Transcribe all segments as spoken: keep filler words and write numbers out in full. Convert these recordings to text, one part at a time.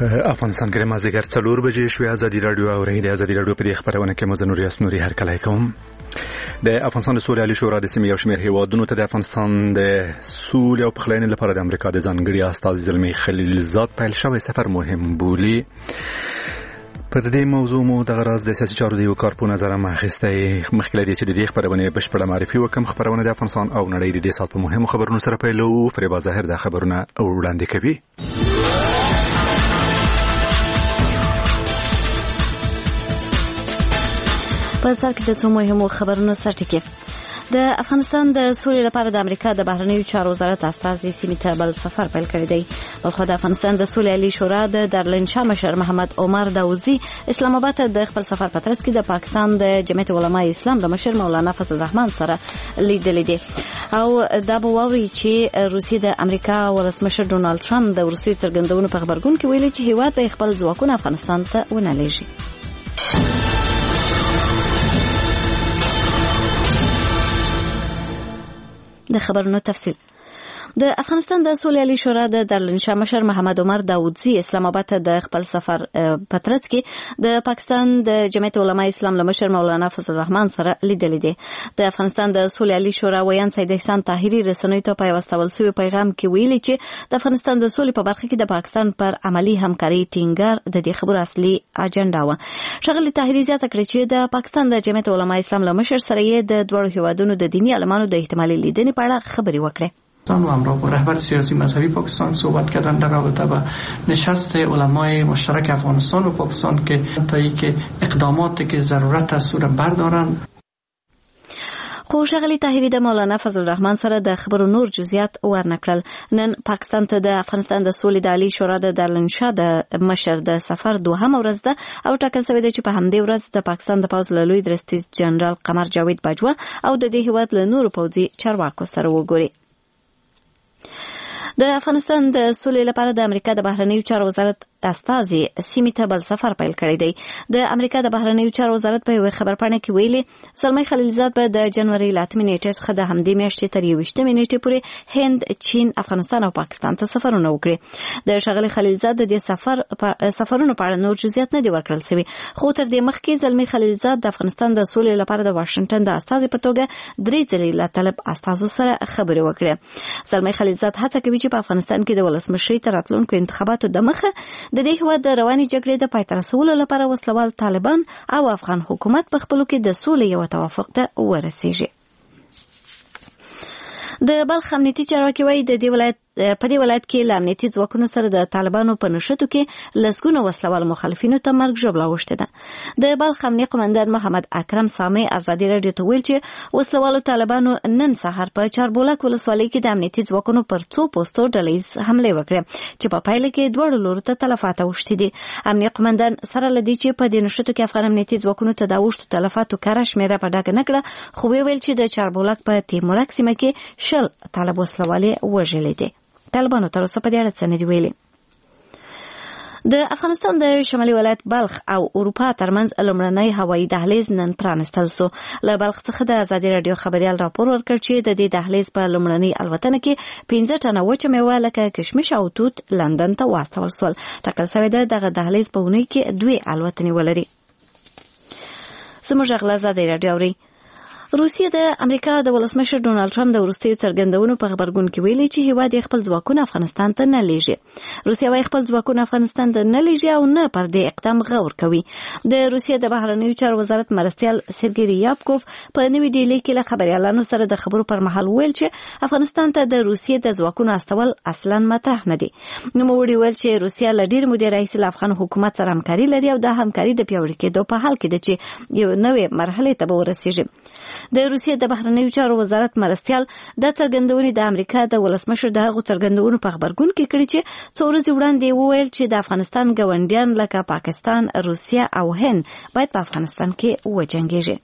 افغانستان کې مازدیګر څلور بجې شوې. ازادي راډیو او رهید ازادي راډیو په دې خبرونه کې مزنور یاسنوري هر کله کوم. د افغانستان د سولې عالی شورا د سیمې یو شمېر هیوادونو ته د افغانستان د سولې او پخلاینې لپاره د امریکا د ځانګړي استازي زلمي خلیلزاد پیل شوی سفر مهم بولي. پر دې موضوع مو د غراز د سیاسي چارو د کار په نظر ما اخیسته. مخکې لري چې د دې خبرونه بشپړه معرفي وکم. خبرونه د افغانستان او نړۍ د دې سات په مهمو خبرونو سره پیلو. فریبا ظاهر د خبرونه وړاندې کوي. په سر کې د څو مهمو خبرونو سرټکی. د افغانستان د سولې لپاره د امریکا د بهرنیو چارو وزارت استازي سیمې ته بل سفر پیل کړی دی. بلخو د افغانستان د سولې عالی شورا د دارالانشا مشر محمد عمر داوودزي اسلام آباد ته د خپل سفر په ترڅ کې د پاکستان د جمعیت علماء اسلام د مشر مولانا فضل الرحمن سره لیدلې دي. او دا به واوري چې روسیې د امریکا ولسمشر ډونالد ټرمپ د روسیې څرګندونو په خبرګون کې ویلي چې هیواد به خپل ځواکونه افغانستان ته ونه لېږي. د خبرونو تفصیل. د افغانستان د سولې عالی شورا د دارالانشا مشر محمد عمر داوودزي اسلام آباد ته د خپل سفر په ترڅ کې د پاکستان د جمعیت علماء اسلام له مشر مولانا فضل الرحمن سره لیدلې دي. د افغانستان د سولې عالی شورا ویان سید احسان طاهری رسنیو ته په واستول شوی پیغام کې ویلي چې د افغانستان د سولې په برخه کې د پاکستان پر عملی همکاري ټینګار د دې خبرو اصلي اجنډا و. شغله طاهری زیاته کړې چې د پاکستان د جمعیت علماء اسلام له مشر سره یې د دوه هیوادونو د دینی علمانو د احتمالي لیدنې په اړه خبرې وکړې. و همراه با رهبر سیاسی مذهبی پاکستان صحبت کردن در رابطه با نشست علمای مشترک افغانستان و پاکستان که تایی که اقداماتی که ضرورت است را بردارن. خو شغلی طاهری د مولانا فضل الرحمن سره د خبرو نور جزئیات ورنکړل. نن پاکستان ته د افغانستان د سولې د عالی شورا د دارالانشا د مشر د سفر دوهم ورځ ده او ټاکل شوی دی چې په همدې ورځ د پاکستان د پوځ له لوی درستیز جنرال قمر جاوید باجوا او د دې هیواد له نورو پوځي چارواکو سره وګوري. د افغانستان د سولې لپاره د امریکا د بهرنیو چارو وزارت استازي سیمې ته بل سفر پیل کړی دی. د امریکا د بهرنیو چارو وزارت په یوه خبرپاڼه کې ویلي زلمی خلیلزاد به د جنوري له اتمې نیټې څخه د همدې میاشتې تر یوویشتمې نیټې پورې هند، چین، افغانستان او پاکستان ته سفرونه وکړي. د ښاغلي خلیلزاد د دې سفر سفرونو په اړه نور جزئیات نه دي ورکړل شوي. خو تر دې مخکې زلمی خلیلزاد د افغانستان د سولې لپاره د واشنگټن د استازي په توګه درې ځلې له طالب استازو سره خبرې وکړې. زلمی خلیلزاد هڅه کوي چې په افغانستان کې د ولسمشرۍ تر راتلونکو انتخاباتو د مخه د دې هیواد د رواني جګړې د پای ته رسولو لپاره وسلوال طالبان او افغان حکومت په خپلو کې د سولې یو توافق ته ورسیږي. د بلخ امنیتي چارواکي وایي د دې ولایت په دې ولایت کې له امنیتي ځواکونو سره د طالبانو په نښتو کې لسګونه وسلوال مخالفینو ته مرګ ژوبله اوښتې ده. د بلخ امنیه قمندان محمد اکرم سامي ازادي راډیو ته ویل چې وسلوالو طالبانو نن سهار په چاربولک ولسوالۍ کې د امنیتي ځواکونو پر څو پوسټو ډلهییز حملې وکړې چې په پایله کې دواړو لورو ته تلفات اوښتي دي. امنیه قمندان سره له دې چې په دې نښتو کې افغان امنیتي ځواکونو ته د اوښتو تلفاتو کره شمېره په ډاګه نه کړه، خو ویل چې د چاربولک په تیمورک سیمه کې شل طالب وسلوالې وژلې دي. طالبانو تر اوسه په دې اړه څه نه دي ویلي. د افغانستان د شمالي ولایت بلخ او اروپا ترمنځ لومړنی هوایي دهلیز نن پرانستل سو. له بلخ څخه د ازادي راډیو خبريال راپور ورکړ چې د دې دهلیز په لومړنۍ الوتنه کې پنځه ټنه وچه میوه لکه کشمش او توت لندن ته واستول شول. ټاکل شوی دی دغه دهلیز په اونۍ کې دوه الوتنې ولري. زموږ غلا ازادي راډیو اوري. روسیه د امریکا د ولسمشر ډونالد ټرمپ د وروستیو څرګندونو په خبرګون کې ویلي چې هیواد یې خپل ځواکونه افغانستان ته نه لیږي. روسیه وايي خپل ځواکونه افغانستان ته نه لیږي او نه پر دې اقدام غور کوي. د روسیه د بهرنیو چارو وزارت مرستیال سرګی ریابکوف په نوې ډیلي کې له خبريالانو سره د خبرو پر مهال ویل چې افغانستان ته د روسیې د ځواکونو استول اصلا مطرح نه دي. نوموړي ویل چې روسیه له ډېر مودې راهیسې له افغان حکومت سره همکاري لري او د همکاري د پیاوړي کېدو په حال کې ده چې یو نوې مرحله ته به ورسیږي. د روسیې د بهرنیو چارو وزارت مرستیال د څرګندونې د امریکا د ولسمشر د هغو څرګندونو په خبرګون کې کړي چې څو ورځې وړاندې وویل چې د افغانستان ګاونډیان لکه پاکستان، روسیه او هند باید په افغانستان کې وجنګېږي.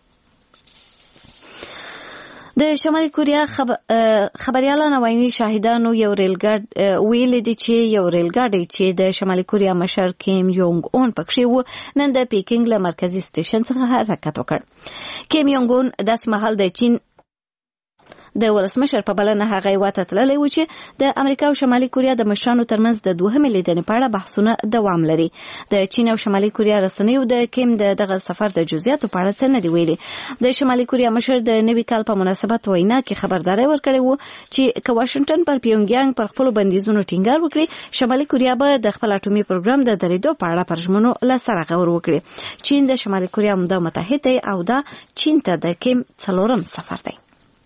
د شمالي کوریا خب... خبريالان او عیني شاهدانو یو ریلګاډ ویل دي چې یو ریلګاډی چې د شمالي کوریا مشر کیم یونګ اون پکښې و نن د پیکینګ له مرکزی سټیشن څخه حرکت وکړ. کیم یونګ اون داسې مهال د چین د ولسمشر په بلنه هغه واته تللی و چې د امریکا او شمالي کوریا د مشرانو ترمنځ د دوهمې لیدنې په اړه بحثونه دوام لري. د چین او شمالي کوریا رسنیو د کیم د دغه سفر د جزئیاتو په اړه څه نه دی ویلي. د شمالي کوریا مشر د نوي کال په مناسبت وینا کې خبرداري ورکړې و چې که واشنگټن پر پیونګیانګ پر خپل بندیزونو ټینګار وکړي، شمالي کوریا به د خپل اټومي پروګرام د درېدو په اړه پر ژمنو له سره غور وکړي. چین د شمالي کوریا عمده متحد دی او دا چین ته د کیم څلورم سفر دی.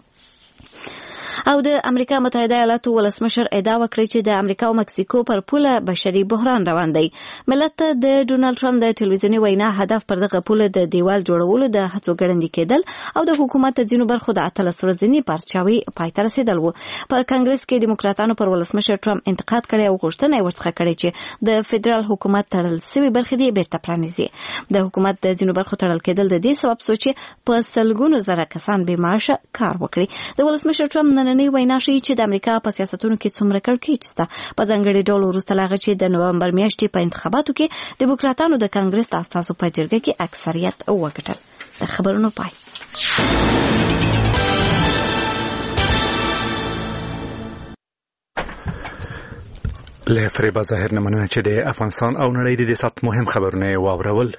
او د امریکا متحده ایالاتو ولسمشر ادعا وکړه چې د امریکا او مکسیکو پر پوله بشري بحران روان دی. ملت ته د ډونالد ټرمپ د ټلویزیوني وینا هدف پر دغه پوله د دیوال جوړولو د هڅو ګړندي کېدل او د حکومت د ځینو برخو د اتلس ورځني پرچاوي پای ته رسیدل و. په کانګرس کې دیموکراتانو پر ولسمشر ټرمپ انتقاد کړی او غوښتنه یې ورڅخه کړې چې د فدرال حکومت تړل شوی برخې دې بیرته پرانیزي. د حکومت د ځینو برخو تړل کېدل د دې سبب سوچي په سلګونو زره کسان بې معاشه کار وکړي. د ولسمشر ټرمپ نننۍ وینا ښیي چې د امریکا په سیاستونو کې څومره کړکېچ شته. په ځانګړي ډول وروسته له هغه چې د نومبر میاشتې په انتخاباتو کې دیموکراتانو د کانګرس د استازو په جرګه کې اکثریت وګټل. د خبرونو پای. له فریبا ظاهر نه مننه چې د افغانستان او نړۍ د دې سات مهم خبرونه واورول.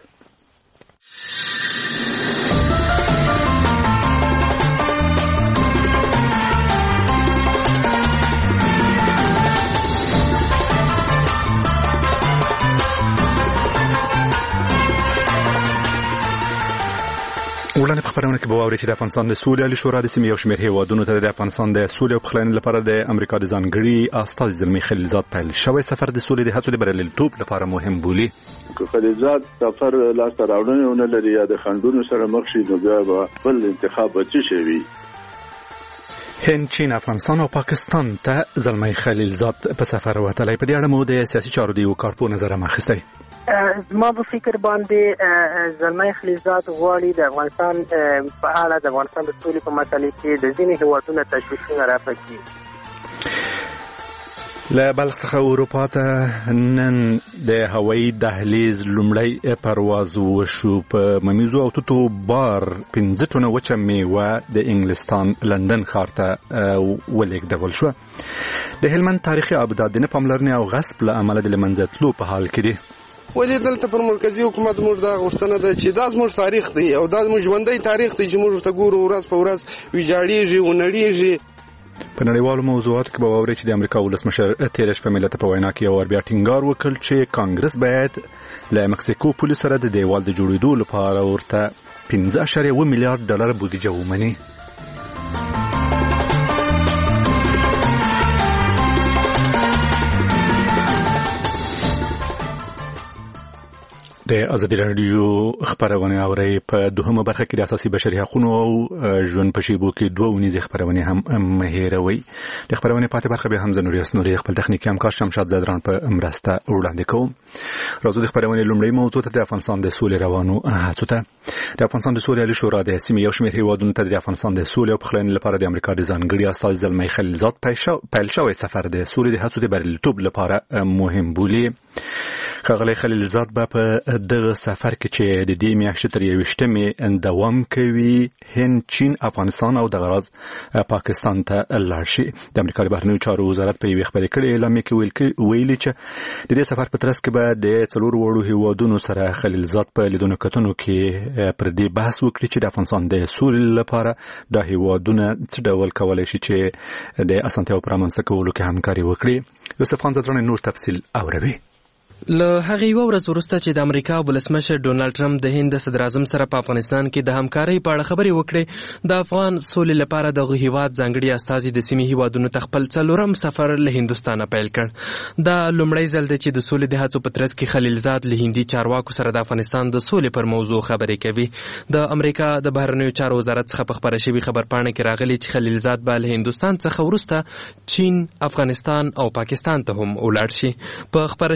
وړاندې په خبرونه کې به واورئ چې د افغانستان د سولې عالي شورا د سیمې یو شمېر هیوادونو ته د افغانستان د سولې او پخلاینې لپاره د امریکا د ځانګړي استازي زلمي خلیلزاد پیل شوی سفر د سولې د هڅو د بریالیتوب لپاره مهم بولي. که خلیلزاد سفر لاسته راوړنې ونه لري یا د خنډونو سره مخ شي نو بیا به بل انتخاب به څه شي وي. هند، چین، افغانستان او پاکستان ته زلمي خلیلزاد په سفر وتلی. په دې اړه مو د سیاسي چارو د یو کارپو نظر اخیستی. زما په فکر باندې زلمي خلیلزاد غواړي د افغانستان په اړه د افغانستان د سولې په مسلې کې د ځینې هیوادونو تشویشونه رافع کړي. له بلخ څخه اروپا ته نن د هوایي دهلیز لومړی پرواز وشو. په ممیزو او توتو بار پنځه ټنه وچه میوه د انګلستان لندن ښار ته ولېږدول شوه. د هلمند تاریخي ابدات د نه پاملرنې او غصب له امله د له منځه تلو په حال کې دي. ولې دلته پر مرکزي حکومت موږ دا غوښتنه ده چې دا زموږ تاریخ دی او دا زموږ ژوندی تاریخ دی چې موږ ورته ګورو ورځ په ورځ ویجاړېږي ونړېږي. په نړیوالو موضوعاتو کې به واورئ چې د امریکا ولسمشر تېره شپه ملت په وینا کې یو وار بیا ټینګار وکړ چې کانګرس باید له مکسیکو پولې سره د دیوال د جوړېدو لپاره ورته پنځه اعشاریه اوه میلیارډ ډالر بودیجه ومني. د ازادي راډیو خبرونه اورئ. په دوهمه برخه کې د اساسي بشري حقوقو او ژوند په شیبو کې دوه ونیزې خبرونه هم مهیروي. د خبرونه پاتې برخه به هم زنوري اسنوري خپل تخنیکی همکار شمشاد زدران په مرسته وړاندې کوم. راځو د خبرونه لومړی موضوع ته د افغانستان د سولې روانو هڅو ته. د افغانستان د سولې عالي شورا د سیمې یو شمېر هیوادونو ته د افغانستان د سولې او پخلاینې لپاره د امریکا د ځانګړي استازي زلمي خلیلزاد پیل شوی سفر د سولې د هڅو د بریالیتوب لپاره مهم بولي. ښاغلی خلیلزاد به په دغه سفر کې چې د دې میاشتې تر یوویشتمې دوام کوي هند، چین، افغانستان او دغه راز پاکستان ته لاړ شي. د امریکا د بهرنیو چارو وزارت په یوې خبرې کړې اعلامیه کې ویلي چې د دې سفر په ترڅ کې به د څلور وړو هیوادونو سره خلیلزاد په لیدنو کتنو کې پر دې بحث وکړي چې د افغانستان د سولې لپاره دا هیوادونه څه ډول کولی شي چې د اسانتیاو په رامنځته کولو کې همکاري وکړي. یوسف خان زدران نور تفصیل اوروي. له هغه یو ورځ وروسته چې د امریکا ولسمشر ډونالد ټرمپ د هند صدر اعظم سره په افغانستان کې د همکارۍ په اړه خبرې وکړې، د افغان سولې لپاره دغه هیواد ځانګړي استازي د سیمې هیوادونو ته خپل څلورم سفر له هندوستانه پیل کړ. دا لومړی ځل دی چې د سولې د هڅو په ترڅ کې خلیلزاد له هندي چارواکو سره د افغانستان د سولې پر موضوع خبرې کوي. د امریکا د بهرنیو چارو وزارت څخه په خبره شوې خبرپاڼه کې راغلي چې خلیلزاد به له هندوستان څخه وروسته چین، افغانستان او پاکستان ته هم ولاړ شي. په خبره شوې خبر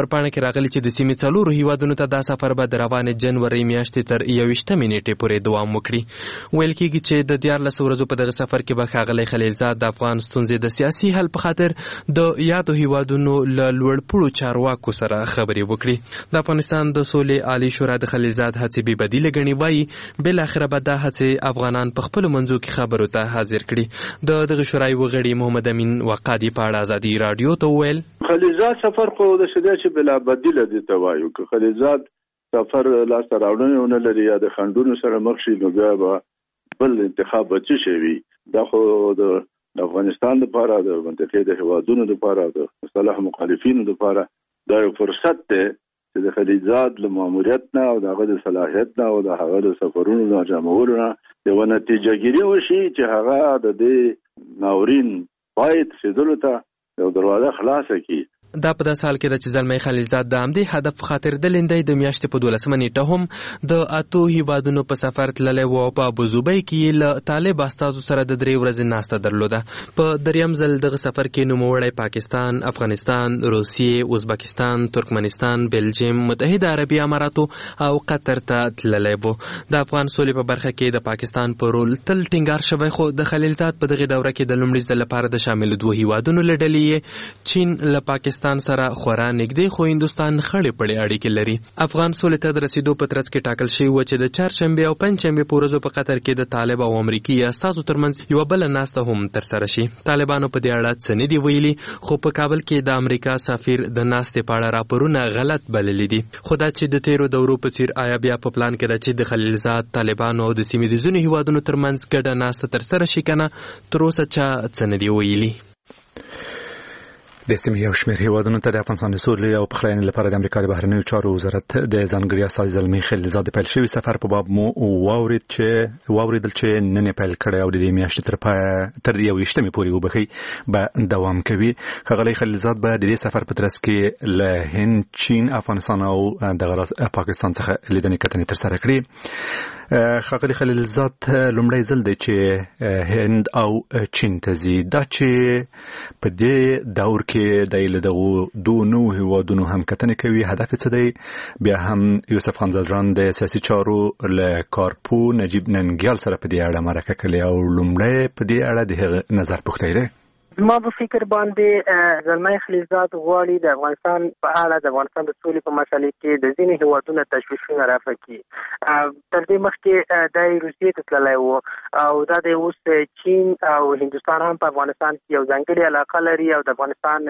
خبرپاڼه کې راغلي چې د سیمې څلورو هیوادونو ته دا سفر به د روانې جنوري میاشتې تر یوویشتمې نیټې پورې دوام وکړي. ویل کېږي چې د دیارلس ورځو په دغه سفر کې به ښاغلی خلیلزاد د افغان ستونزې د سیاسي حل په خاطر د یادو هیوادونو له لوړپوړو چارواکو سره خبرې وکړي. د افغانستان د سولې عالي شورا د خلیلزاد هڅې بې بدیله ګڼي. وایي بالاخره به دا هڅې افغانان په خپلو منځو کې خبرو ته حاضر کړي. د دغه شورای وغړي محمد امین وقادي په اړه ازادي راډیو ته وویل خلیلزاد سفر خو د شدې چې بلا بدیله دي ته وایو که خلیلزاد سفر لاسته راوړنې ونه لري یا د خنډونو سره مخ شي نو بیا به بل انتخاب به څه شي وي. دا خو د افغانستان لپاره د منطقې د هیوادونو لپاره د مصالح مخالفینو لپاره دا یو فرصت دی چې د خلیلزاد له ماموریت نه او د هغه د صلاحیت نه او د هغه د سفرونو نه جمعولو نه یوه نتیجه ګیري وشي چې هغه د دې ناورین پای ته رسېدلو ته یو دروازه خلاصه کړي. دا په داسې حال کې ده چې زلمی خلیلزاد د همدې هدف خاطر د لیندۍ د میاشتې په دولسمه نیټه هم د اتو هیوادونو په سفر تللی و او په ابوظبي کې یې له طالب استازو سره د درې ورځې ناسته درلوده. په دریم ځل دغه سفر کې نوموړی پاکستان، افغانستان، روسیې، ازبکستان، ترکمنستان، بلجیم، متحده عربي اماراتو او قطر ته تللی و. د افغان سولې په برخه کې د پاکستان په رول تل ټینګار شوی، خو د خلیلزاد په دغه دوره کې د لومړي ځل لپاره د شاملو دوه هیوادونو له ډلې چین له پاکستان سره خورا نږدې خو هندوستان خړې پړې اړیکې لري. افغان سولې ته د رسیدو په ترڅ کې ټاکل شوی و چې د چهارشنبې او پنجشنبې په ورځو په قطر کې د طالب او امریکي استازو ترمنځ یوه بله ناسته هم ترسره شي. طالبانو په دې اړه څه نه دي ویلي، خو په کابل کې د امریکا سفیر د ناستې په اړه راپورونه غلط بللي دي. خو دا چې د تیرو دورو په څیر آیا بیا په پلان کې ده چې د خلیلزاد، طالبانو او د سیمې د ځینو هیوادونو ترمنځ ګډه ناسته ترسره شي که نه، تر اوسه چا څه نه دي ویلي. د سیمې یو شمېر هیوادونو ته د افغانستان د سولې او پخلاینې لپاره د امریکا د بهرنیو چارو وزارت د ځانګړي استازي زلمي خلیلزاد پیل شوي سفر په باب مو واورید چې واوریدل چې نن یې پیل کړی او د دې میاشتې تر پایه تر یوویشتمې پورې وبښي به دوام کوي. ښاغلی خلیلزاد به د دې سفر په ترڅ کې له هند، چین، افغانستان او دغه راز پاکستان څخه لیدنې کتنې ترسره کړي. ښاغلی خلیلزاد لومړی ځل دی چې هند او چین ته ځي. دا چې په دې دور کې کې د دغو دوه نوو هیوادونو هم کتنې کوي، هدف څه دی؟ بیا هم یوسف خان زلران د سیاسي چارو له کارپو نجیب ننګیال سره په دې اړه مرکه کړې او لومړی په دې اړه د هغه نظر پوښتی دی. ما په فکر باندې زلمی خلیلزاد غواړي د افغانستان په اړه د افغانستان د سولې په مسلې کې د ځینې هیوادونو تشویشونه رفع کړي. تر دې مخکې د روسیې ته تللی و او دا د اوس چین او هندوستان هم په افغانستان کې یو ځانګړې علاقه لري او د افغانستان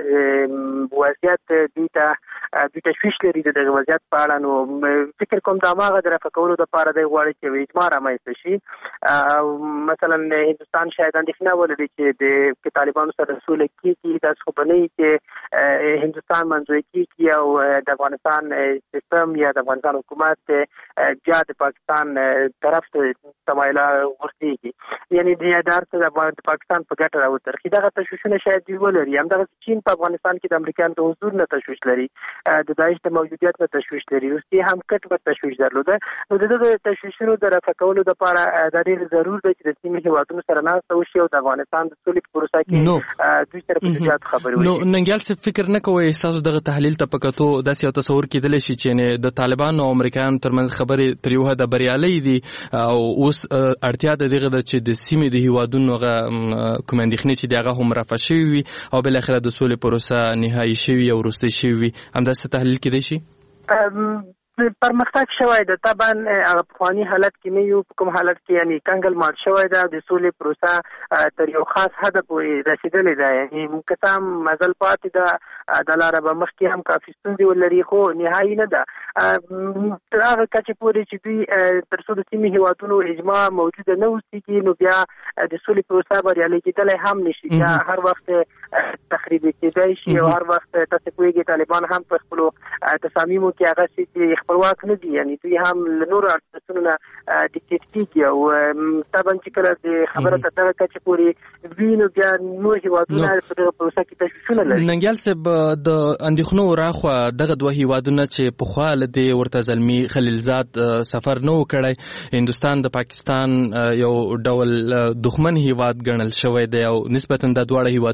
وضعیت دوی ته دوی تشویش لري د دغه وضعیت په اړه. نو فکر کوم د هماغه د رفع کولو دپاره دی غواړي چې یو اجماع رامنځته شي. او مثلا هندوستان شاید اندېښنه ولري چې د طالبانو سره سوله کېږي، داسې خو به نه وي چې هندوستان منځوی کېږي او د افغانستان سیستم یا د افغانستان حکومت بیا د پاکستان طرف ته تمایله غورځېږي، یعنې د هر څه د پاکستان په ګټه راوترخي. دغه تشویشونه شاید دوی ولري. همدغسې چین په افغانستان کې د امریکایانو د حضور نه تشویش لري، د داعش د موجودیت نه تشویش لري، روسیې هم کټ به تشویش درلوده. نو د دغه تشویشونو د رفع کولو دپاره دا ډېر ضرور دی چې د سیمې هیوادونو سره ناسته وشي او د افغانستان د سولې په پروسه کې دوی سره په جديات خبرې وشي. نو ننګیال څه فکر نه کوئ تاسو دغه تحلیل ته په کتو داسې یو تصور کېدلی شي چې د طالبانو او امریکایانو ترمنځ خبرې تر یو حده بریالۍ دي او اوس اړتیا د دغه ده چې د سیمې د هیوادونو هغه کوم اندېښنې چې د هغه هم رفع شوي وي او بالاخره د سولې پروسه نهایي شوي او وروستۍ شوي وي، همداسې تحلیل کېدی شي؟ پرمختګ شوی ده. طبعا هغه پخواني حالت کې نه یو، په کوم حالت کې یعنی کنګل مات شوی ده. د سولې پروسه تر یو خاص حده پورې رسېدلې ده، یعنی که څه هم مزل پاتې ده، د لاره به مخکې هم کافي ستونزې ولري، خو نهایي نه ده. تر هغه کچې پورې چې دوی تر څو د سیمې هیوادونو اجماع موجوده نه اوسېږي نو بیا د سولې پروسه بریالۍ کېدلی هم نه شي. بیا هر وخت تخریب کېدی شي او هر وخت تاسو پوهېږئ طالبان هم په خپلو تصامیمو کې هغه چې خپلواک نه دي، یعنی دوی هم له نورو ارتباطونو نه ډیکټیټ کېږي او طبعا چې کله د خبره تر دغه کچې پورې وي نو بیا نور هیوادونه په دغه پروسه کې تشویشونه لري. ننګیال صاحب د اندېښنو راخوا دغه دوه هیوادونه چې پخوا له دې ورته زلمي خلیلزاد سفر نه و کړی، هندوستان د پاکستان یو ډول دښمن هیواد ګڼل شوی دی او نسبتا د دواړه هیوادونه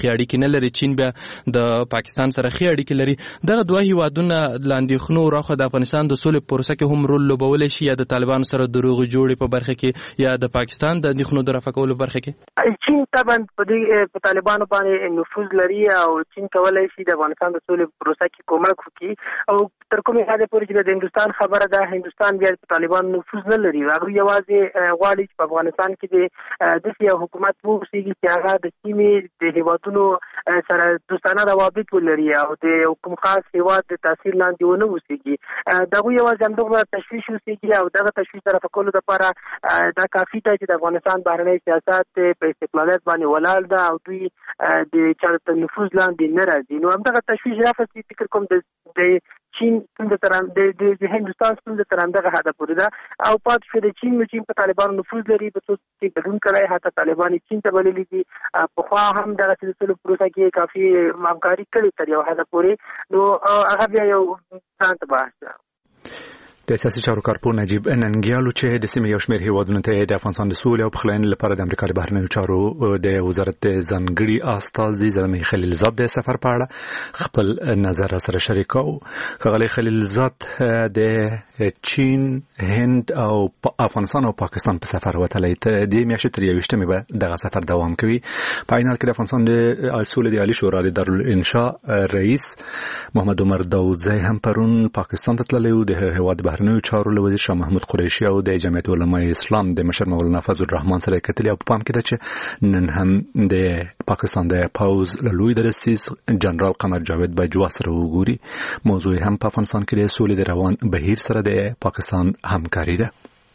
ښې اړیکې نه لري. چین بیا د پاکستان سره ښې اړیکې لري. دغه دوه هیوادونه له اندېښنو راخوا د افغانستان د سولې پروسه کې هم رول لوبولی شي، یا د طالبانو سره د روغې جوړې په برخه کې یا د پاکستان د اندېښنو د رفع کولو برخه کې. چین طبعا په دې په طالبانو باندې نفوذ لري او چین کولی شي د افغانستان د سولې پروسه کې کومک وکړي او تر کومې حده پورې چې د هندوستان خبره ده، هندوستان بیا په طالبانو نفوذ نه لري. هغوی یوازې غواړي چې په افغانستان کې د داسې یو حکومت واوسېږي چې هغه د سیمې د هیوادونو سره دوستانه روابط ولري او د یو کوم خاص هیواد د تاثیر لاندې ونه اوسېږي. د هغوی یوازې همدغه تشویش اوسېږي او دغه تشویش د رفع کولو لپاره دا کافي ده چې د افغانستان بهرنی سیاست په استقلالیت باندې ولاړ ده او دوی د چا تر نفوذ لاندې نه راځي. نو همدغه تشویش رفع شي، فکر کوم د چین ستونزه تر د هندوستان ستونزه تر همدغه حده پورې ده او پاتې شو د چین نو چین په طالبانو نفوذ لري، په څو کې بدلون کړی، حتی طالبان چین ته بللي دي. پخوا هم دغه د سولې پروسه کې کافي همکاري کړې تر یو حده پورې. نو هغه بیا یو ځان ته بحث ده. د سیاسي چارو کارپوه نجیب ننګیالو چې د سیمې یو شمېر هیوادونو ته د افغانستان د سولې او پخلاینې لپاره د امریکا د بهرنیو چارو د وزارت د ځانګړي استازي زلمي خلیلزاد د سفر په اړه خپل نظر سره شریکاو. ښاغلی خلیلزاد د چین، هند او افغانستان او پاکستان په سفر وتلی. د میاشتې تر یویشتمې به دغه سفر دوام کوي. په عین حال کې د افغانستان د سولې د عالي شورا د دارالانشا رئیس محمد عمر داودزی هم پرون پاکستان ته تللی و. د هیواد بهرنیو چارو له وزیر شاه محمود قریشي او د جمعیت علماء اسلام د مشر مولانا فضل الرحمن سره کتلي او په پام کې ده چې نن هم د پاکستان د پاوز له لوی درستیز جنرال قمر جاوید بجوا سره وګوري. موضوع هم په افغانستان کې د سولې د روان بهیر سره د پاکستان همکاري ده.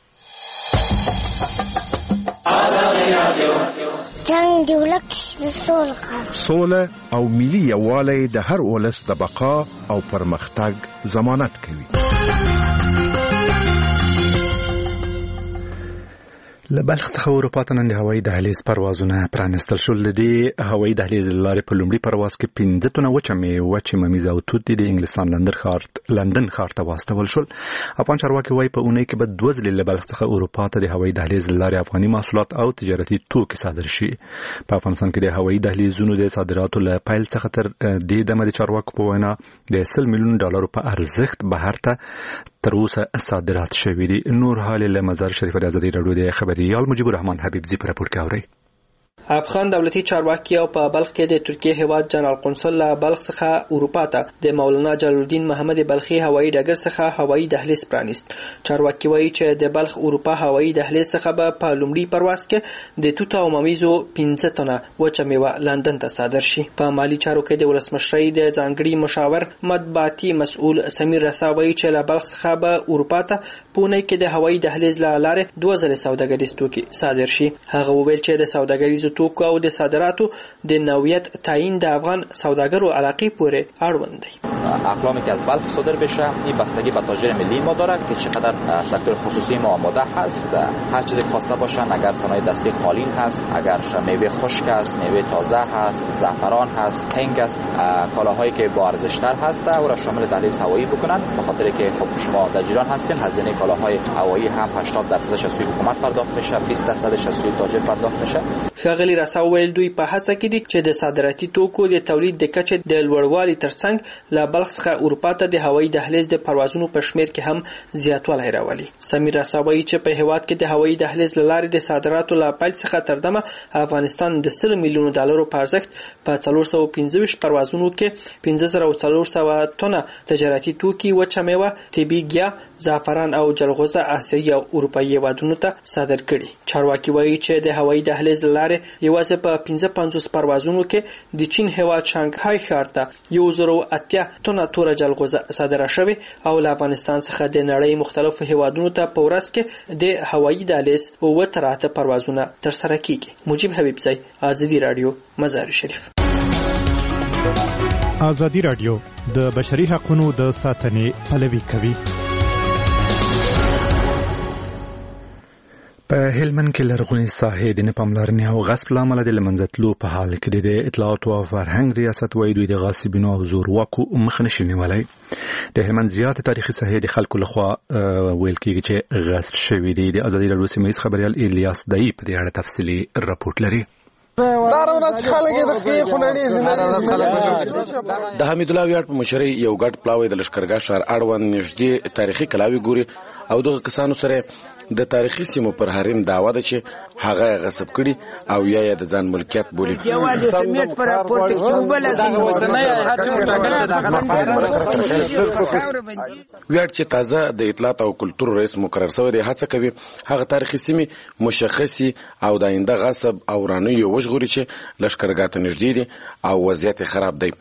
جنگ د ولک سوله او ملي یووالی د هر ولس د بقا او پرمختګ ضمانت کوي. له بلخ څخه اروپا ته نن د هوایي دهلیز پروازونه پرانستل شول. د دې هوایي دهلیز له لارې په لومړي پرواز کې پنځه تنه وچه میوه چې ممیز او توت د انګلستان لندن ښار لندن ښار ته واستول شول. افغان چارواکي وایي په اونۍ کې به دوه ځلې له بلخ څخه اروپا ته د هوایي دهلیز له لارې افغاني محصولات او تجارتي توکي صادر شي. په افغانستان کې د هوایي دهلیزونو د صادراتو له پیل څخه تر دې دمه د چارواکو په وینا د سل میلیون ډالرو په ارزښت بهر ته تر اوسه صادرات شوي دي. نور حال له مزار شریف د ازادي راډیو د خبريال مجيب الرحمن حبيب زی پر راپور کوي. افغان دولتي چارواکي او په بلخ کې د ترکیه هیواد جنرال قنصل له بلخ څخه اروپا ته د مولانا جلال الدین محمد بلخي هوایي ډګر څخه هوایي دهلیز پرانیست. چارواکي وایي چې د بلخ اروپا هوایي دهلیز څخه به په لومړي پرواز کې د توت او ممیزو پنځه تنه وچه میوه لندن ته صادر شي. په مالی چارو کې د ولسمشرۍ د ځانګړي مشاور مطبوعاتي مسؤل سمیر رسا وایي چې له بلخ څخه به اروپا ته په اونۍ کې د هوایي دهلیز له لارې دوه ځلې سوداګریز توکي صادر شي. هغه وویل چې د سوداګریزو توکو او د صادراتو د نوعیت تعیین د افغان سوداګرو علاقه پورې اړوند دی. اقلامی که از بلخ صادر بشه این بستگی به تاجر ملی ما داره که چقدر سکتور خصوصی ما آماده هست. هر چیزی خواسته باشن، اگر صنایع دستی قالین هست، اگر میوه خشک است، میوه تازه هست، زعفران هست، هنگ است، کالاهایی که با ارزش تر هست او را شامل دهلیز هوایی بکنن. به خاطر که خب شما در جیران هستین، هزینه کالاهای هوایی هم هشتاد درصدش از سوی حکومت پرداخت میشه، بیست درصدش از سوی تاجر پرداخت میشه. ښاغلي رسا ویل دوی په هڅه کې دي چې د صادراتي توکو د تولید د کچې د لوړوالي ترڅنګ له بلخ څخه اروپا ته د هوایي دهلیز د پروازونو په شمیر کې هم زیاتوالی راولي. سمیر رسا وایي چې په هیواد کې د هوایي دهلیز له لارې د صادراتو له پیل څخه تر دمه افغانستان د سل میلیونو ډالرو په ارزښت په څلور سوه پنځه ویشت پروازونو کې پنځه زره څلور سوه تنه تجارتي توکي، وچه میوه، طبي ګیا، زعفران او جلغوزه آسیایي او اروپایي هیوادونو ته صادر کړي. چارواکي وایي چې د هوایي دهلیز له لارې یوازې په پنځه پنځوس پروازونو کې د چین هیواد شانګهای ښار ته یو زره اتیا تنه توره جلغوزه صادره شوې او له افغانستان څخه د نړۍ مختلفو هیوادونو ته په ورځ کې د هوایي دهلیز اووه تر اته پروازونه ترسره کیږي. مجيب حبیبزی، ازادي رادیو، مزار شریف. ازادي رادیو د بشري حقوقو د ساتنې پلوي کوي. په هلمند کې لرغونې ساحې د پاملرنې او غصب له امله د له منځه تلو په حال کې د اطلاعاتو او فرهنګ ریاست وایي دوی د غاصبینو او زورواکو مخه نشي نیولی. د هلمند زیاتې تاریخي ساحې د خلکو لخوا ویل کېږي چې غصب شوي دي. د ازادي راډیو سیمه ییز خبریال الیاس دایی په دې اړه تفصیلي راپورټ لري. دا ورځ خلک د کې خونړي د حمید الله ویاړ په مشرۍ یو ګډ پلاوی د لشکرګاه ښار اړوند نږدې تاریخي کلاوي ګوري او دغه کسانو سره د تاریخي سیمو پر حریم دعوا ده چې هغه غصب کړي او یا یا د ځان ملکیت بولي. ویاړ چې تازه د اطلاعات او کلتور رئیس مقرر شوی دی هڅه کوي هغه تاریخي سیمې مشخصي او د آینده غصب او ورانیو وژغوري چې لشکرګاه ته نږدې دي او وضعیت خراب دی.